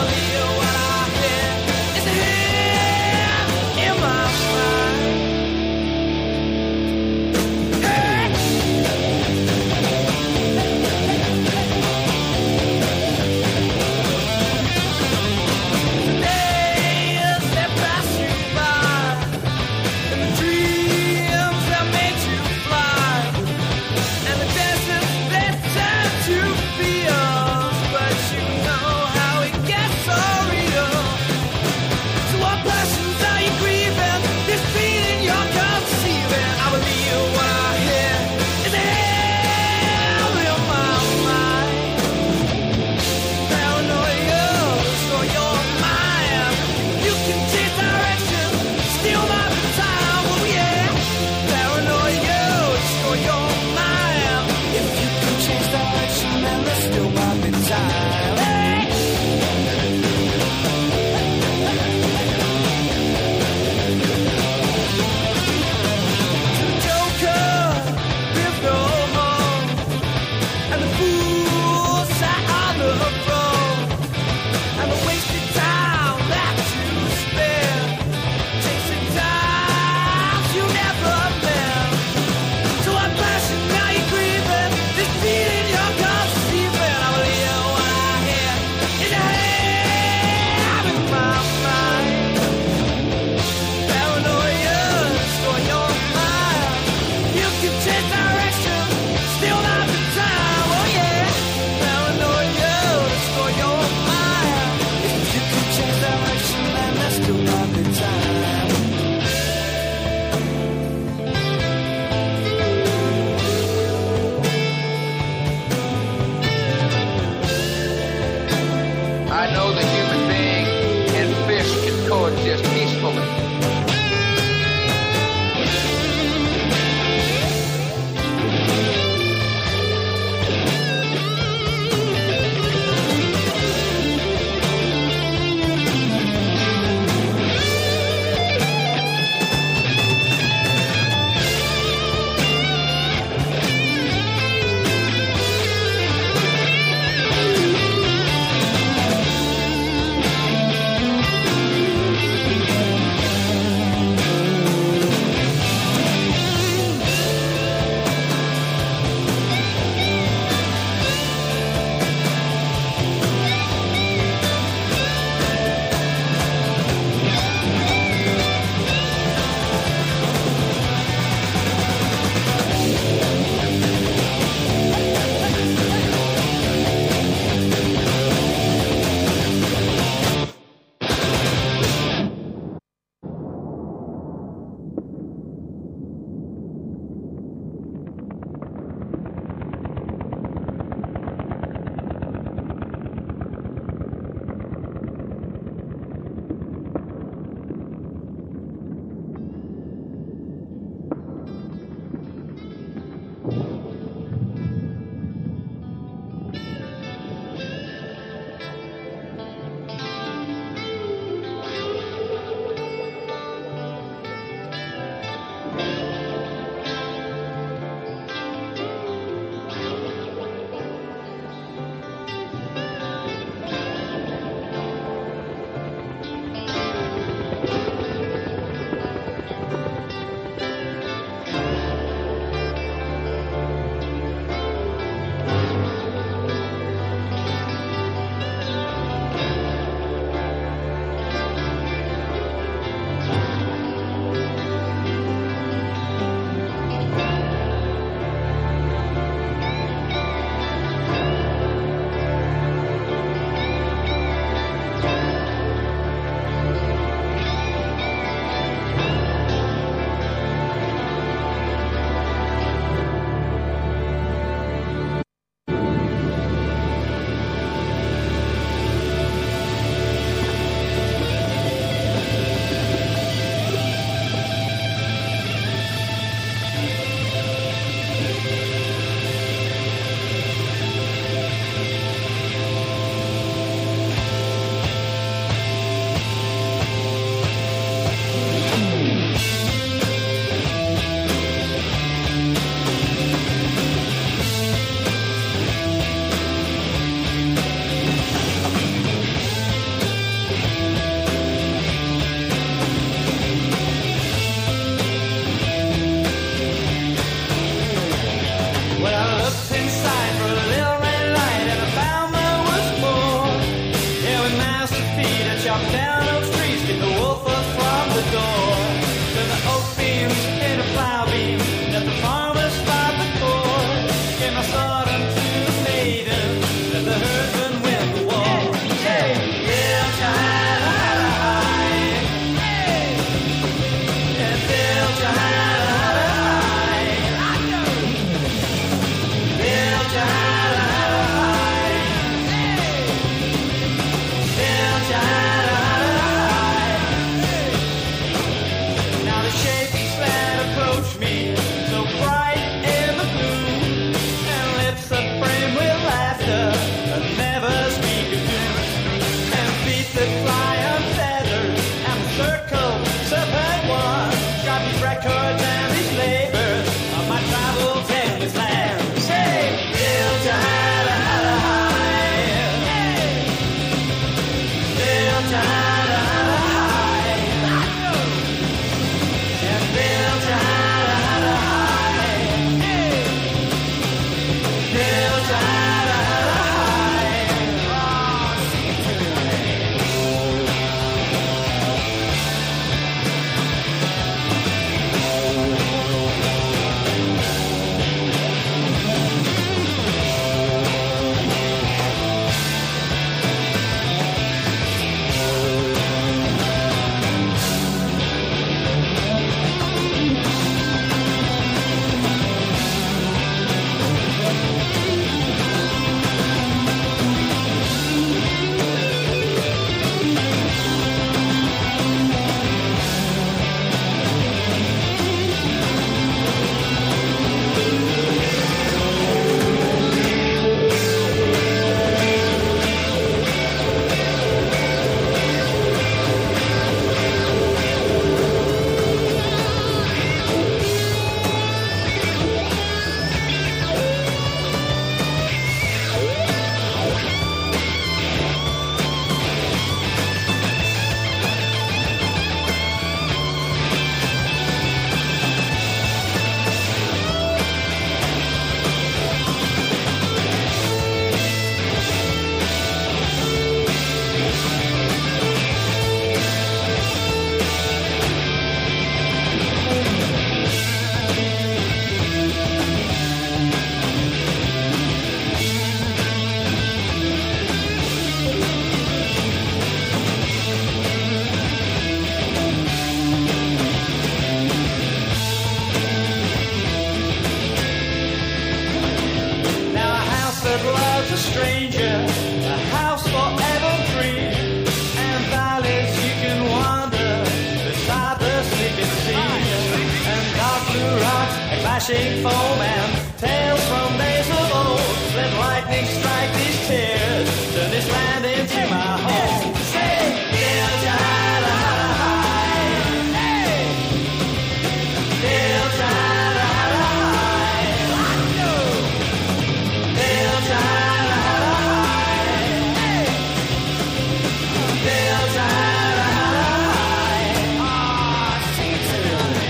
G: these records and these labors of my travels in this land. Say, build to hide, hide, hide. Build to hide, hide, hide. And build to hide, hide, hide. Build to hide. Flashing foam and tales from days of old. Let lightning strike these tears, turn this land into my home. Say, build to hide, hide, hide. Hey, build to hide, hide, hide. Build to hide, hide, hide. Hey, build to hide, hide, hide. Ah, sing it to me.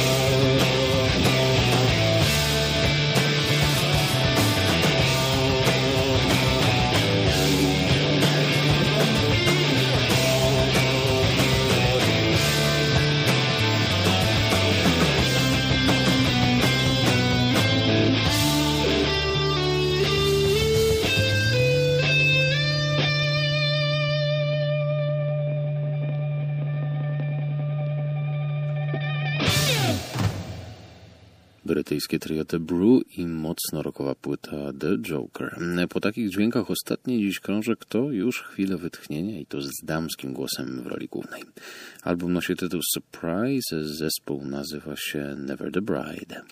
D: Brytyjskie trio The Brew i mocno rockowa płyta The Joker. Po takich dźwiękach ostatni dziś krążek to już chwilę wytchnienia i to z damskim głosem w roli głównej. Album nosi tytuł Surprise, zespół nazywa się Never the Bride.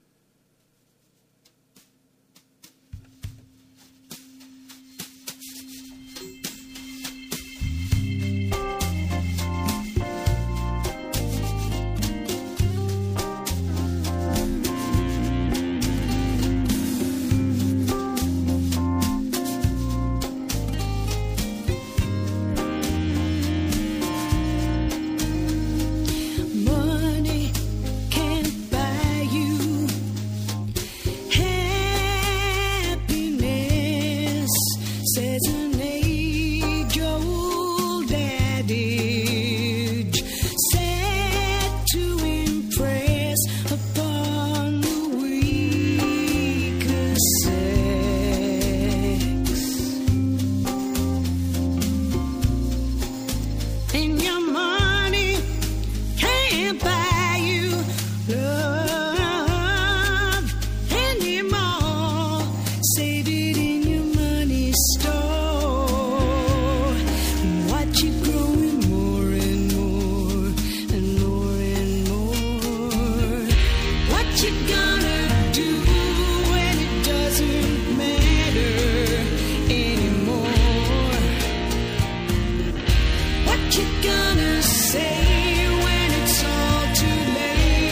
H: Money can't buy you
I: you gonna say when it's all too late?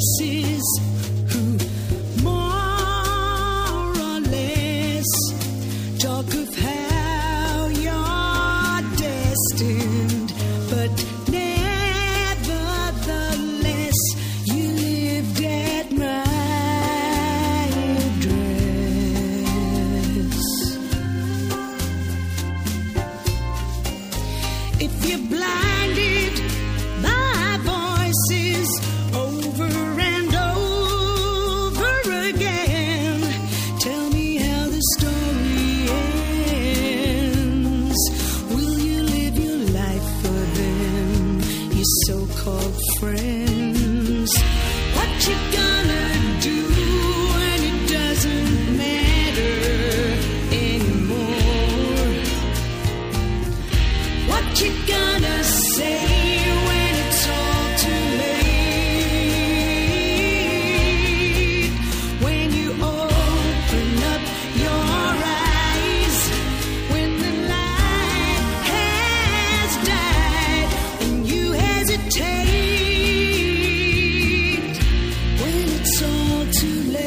H: voices who more or less talk of how you're destined, but nevertheless you lived at my address. If you're blinded by voices over and over again, tell me how the story ends. Will you live your life for them, your so-called friends? What you gonna do when it doesn't matter anymore? What you gonna say when it's all too late? When you open up your eyes, when the light has died and you hesitate, when it's all too late.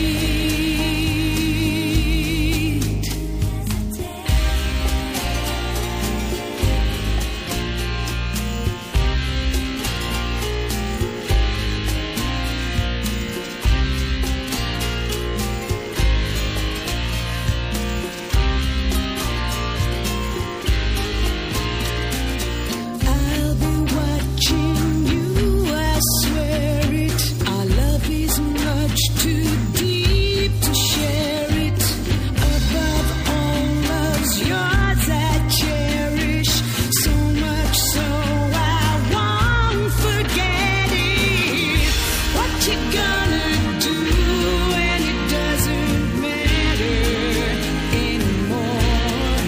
H: I'll be watching you, I swear it. Our love is much too deep to share it. Above all loves yours I cherish, so much so I won't forget it. What you gonna do when it doesn't matter anymore?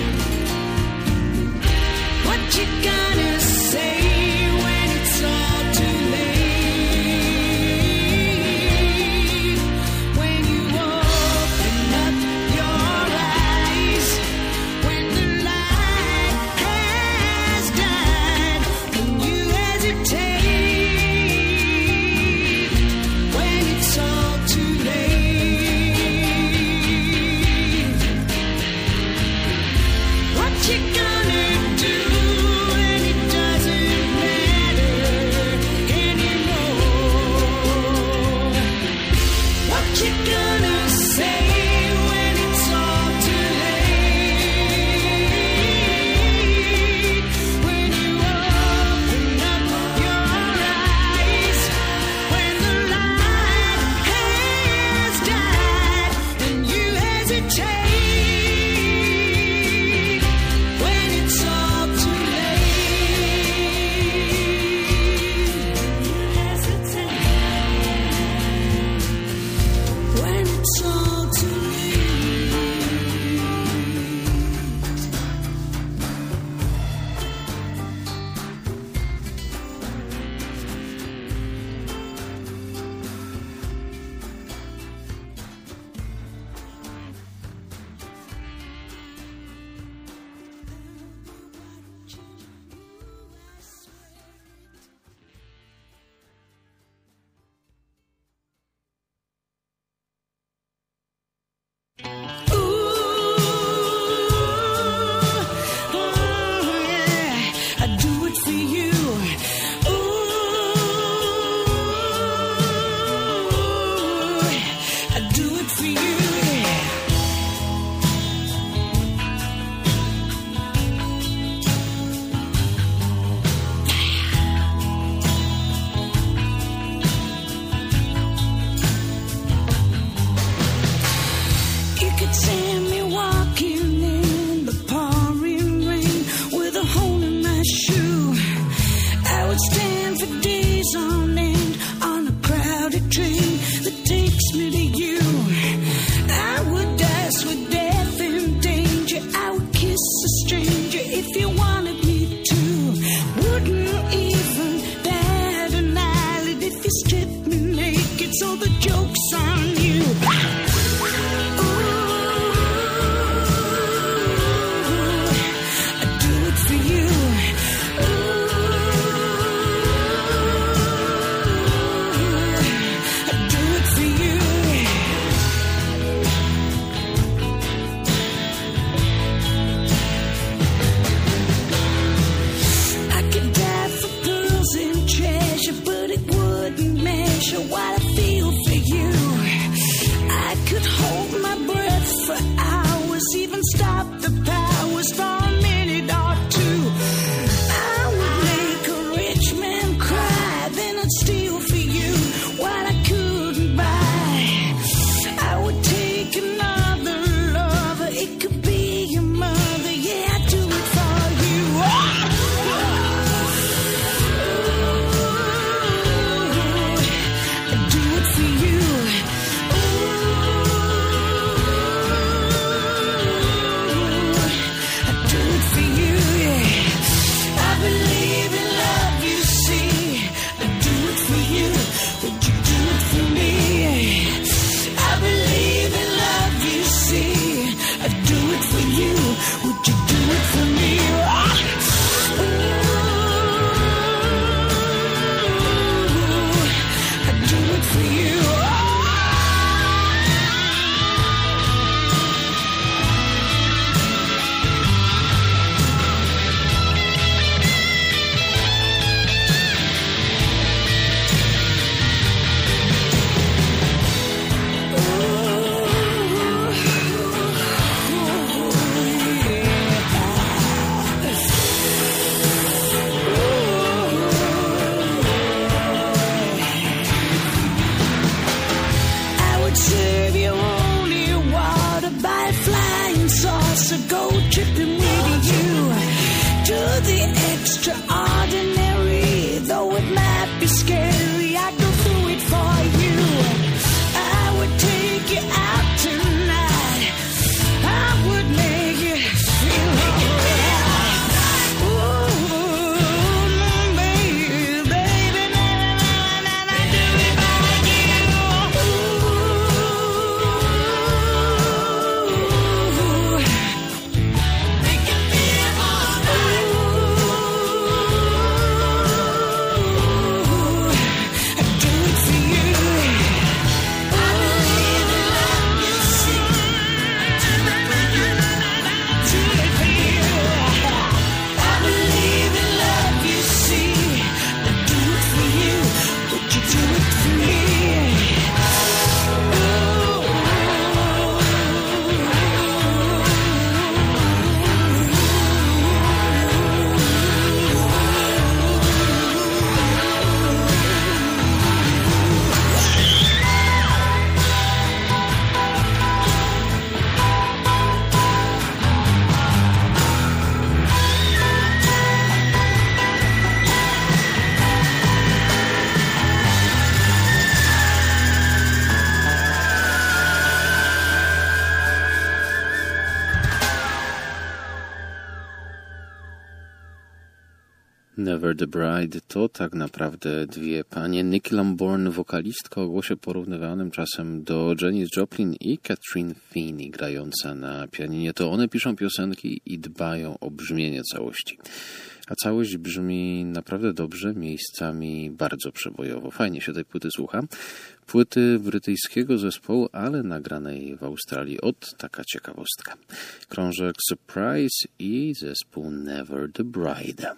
H: What you gonna say when it's all too late? When you open up your eyes, when the light has died and you hesitate, when it's all too late. What you gonna do when it doesn't matter anymore? What you gonna say when it's all too late? When you open up your eyes, when the light has died and you hesitate, when it's all too late. When it's all too I do it for you. Ooh, I do it for you. You could see me walking in the pouring rain with a hole in my shoe. I would stand for days on end on a crowded train that takes me to you. I would dance with death and danger. I would kiss a stranger if you wanted me to. Wouldn't even bat an eyelid if you stripped me naked, so the joke's on you. I do it for you. Ooh,
D: Never the Bride to tak naprawdę dwie panie. Nicky Lamborn, wokalistka o głosie porównywanym czasem do Janis Joplin, i Catherine Feeney, grająca na pianinie. To one piszą piosenki i dbają o brzmienie całości. A całość brzmi naprawdę dobrze, miejscami bardzo przebojowo. Fajnie się tej płyty słucha. Płyty brytyjskiego zespołu, ale nagranej w Australii. Od taka ciekawostka. Krążek Surprise i zespół Never the Bride.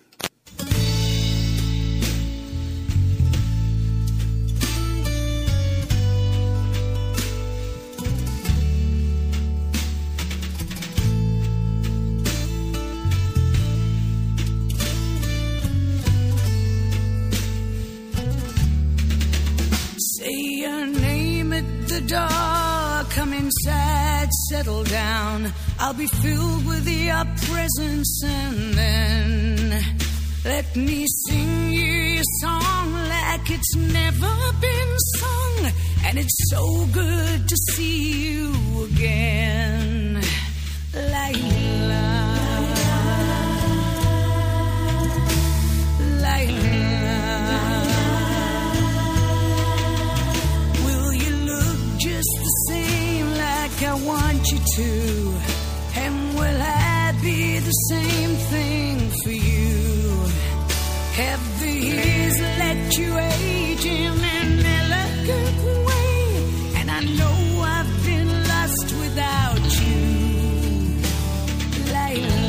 H: Door, come inside, settle down. I'll be filled with your presence, and then let me sing you a song like it's never been sung. And it's so good to see you again. Layla, Layla. Just the same like I want you to, and will I be the same thing for you? Have the years let you age in an elegant way? And I know I've been lost without you, Layla.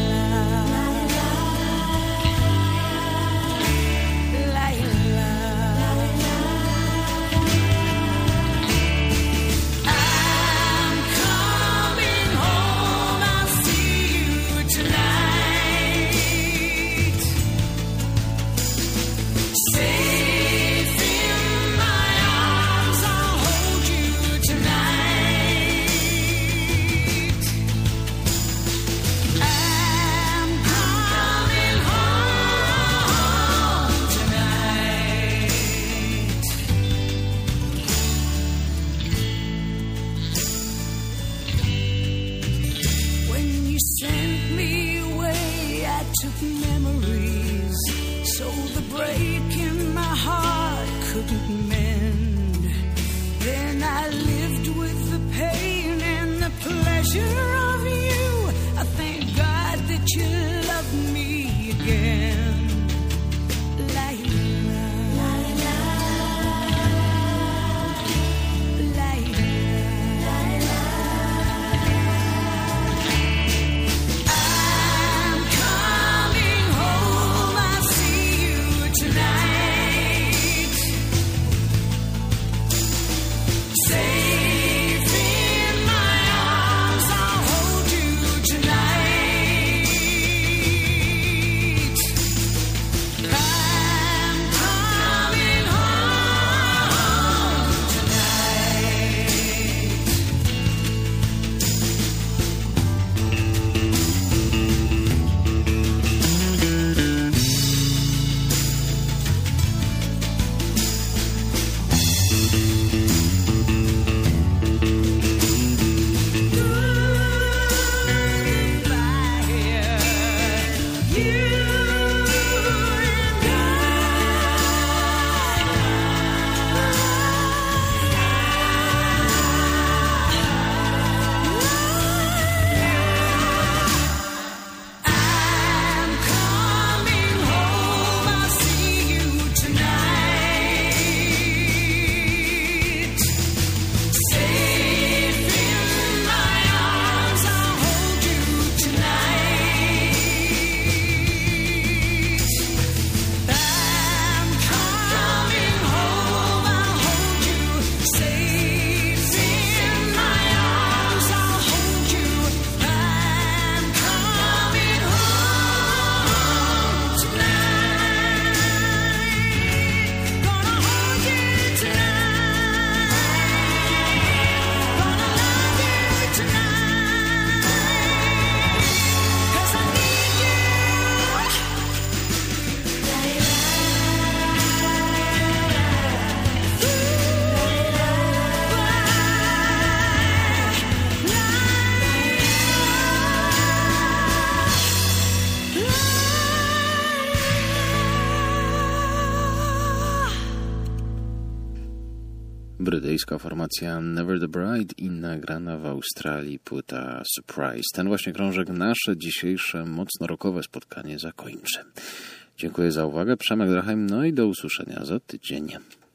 D: Brytyjska formacja Never the Bride i nagrana w Australii płyta Surprise. Ten właśnie krążek nasze dzisiejsze mocno rockowe spotkanie zakończy. Dziękuję za uwagę. Przemek Drachem, no i do usłyszenia za tydzień.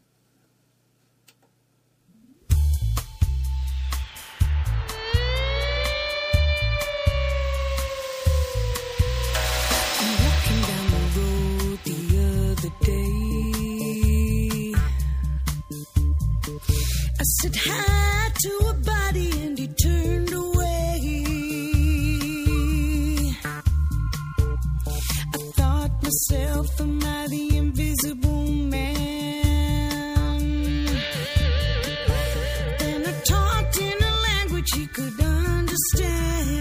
H: I said hi to a body and he turned away. I thought myself, am I the invisible man? Then I talked in a language he could understand.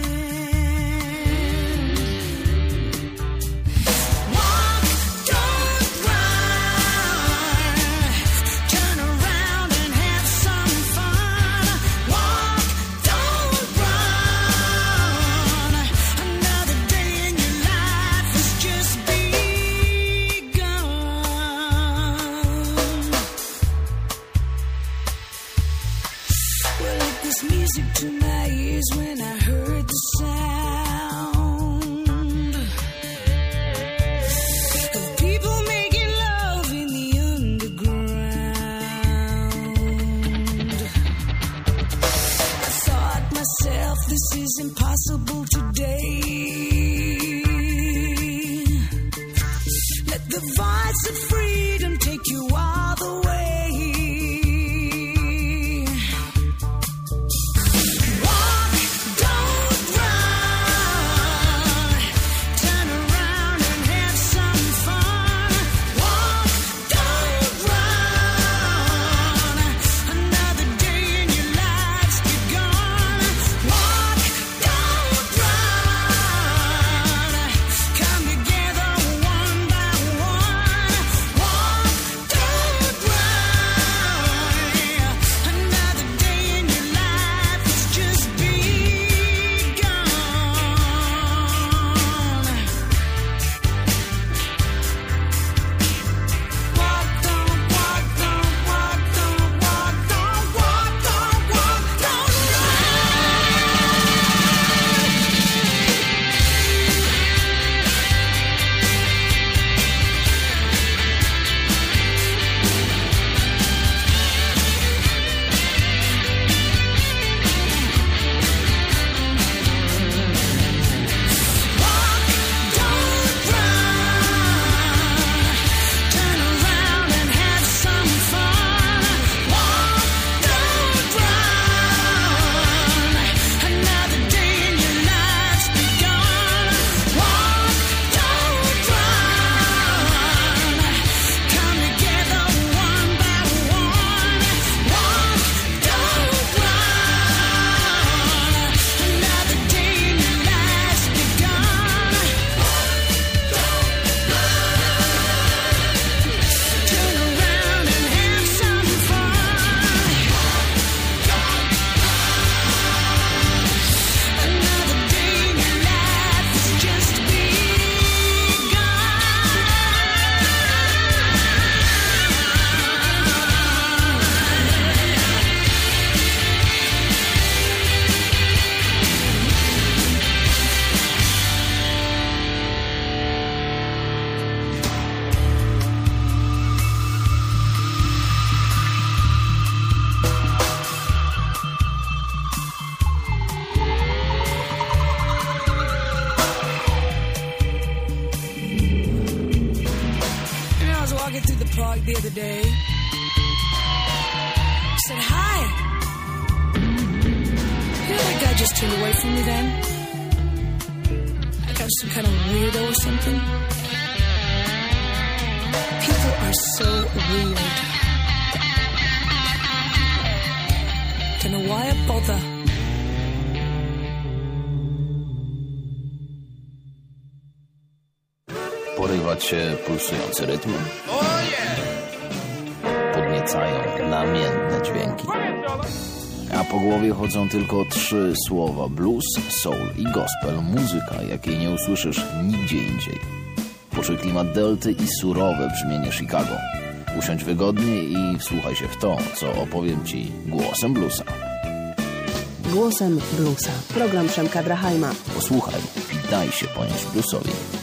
H: Music to my ears when I heard the sound of people making love in the underground. I thought myself, this is impossible today. Let the voice of freedom take you all the way. The other day, I said hi. You know that guy just turned away from me then? Like I was some kind of weirdo or something. People are so weird. Don't know why I bother.
A: Porywać się pulsujący rytm. Podniecają namiętne dźwięki. A po głowie chodzą tylko trzy słowa: blues, soul i gospel. Muzyka, jakiej nie usłyszysz nigdzie indziej. Poczuj klimat delty i surowe brzmienie Chicago. Usiądź wygodnie i wsłuchaj się w to, co opowiem Ci głosem bluesa.
B: Głosem bluesa. Program Przemka Drachajma.
A: Posłuchaj i daj się ponieść bluesowi.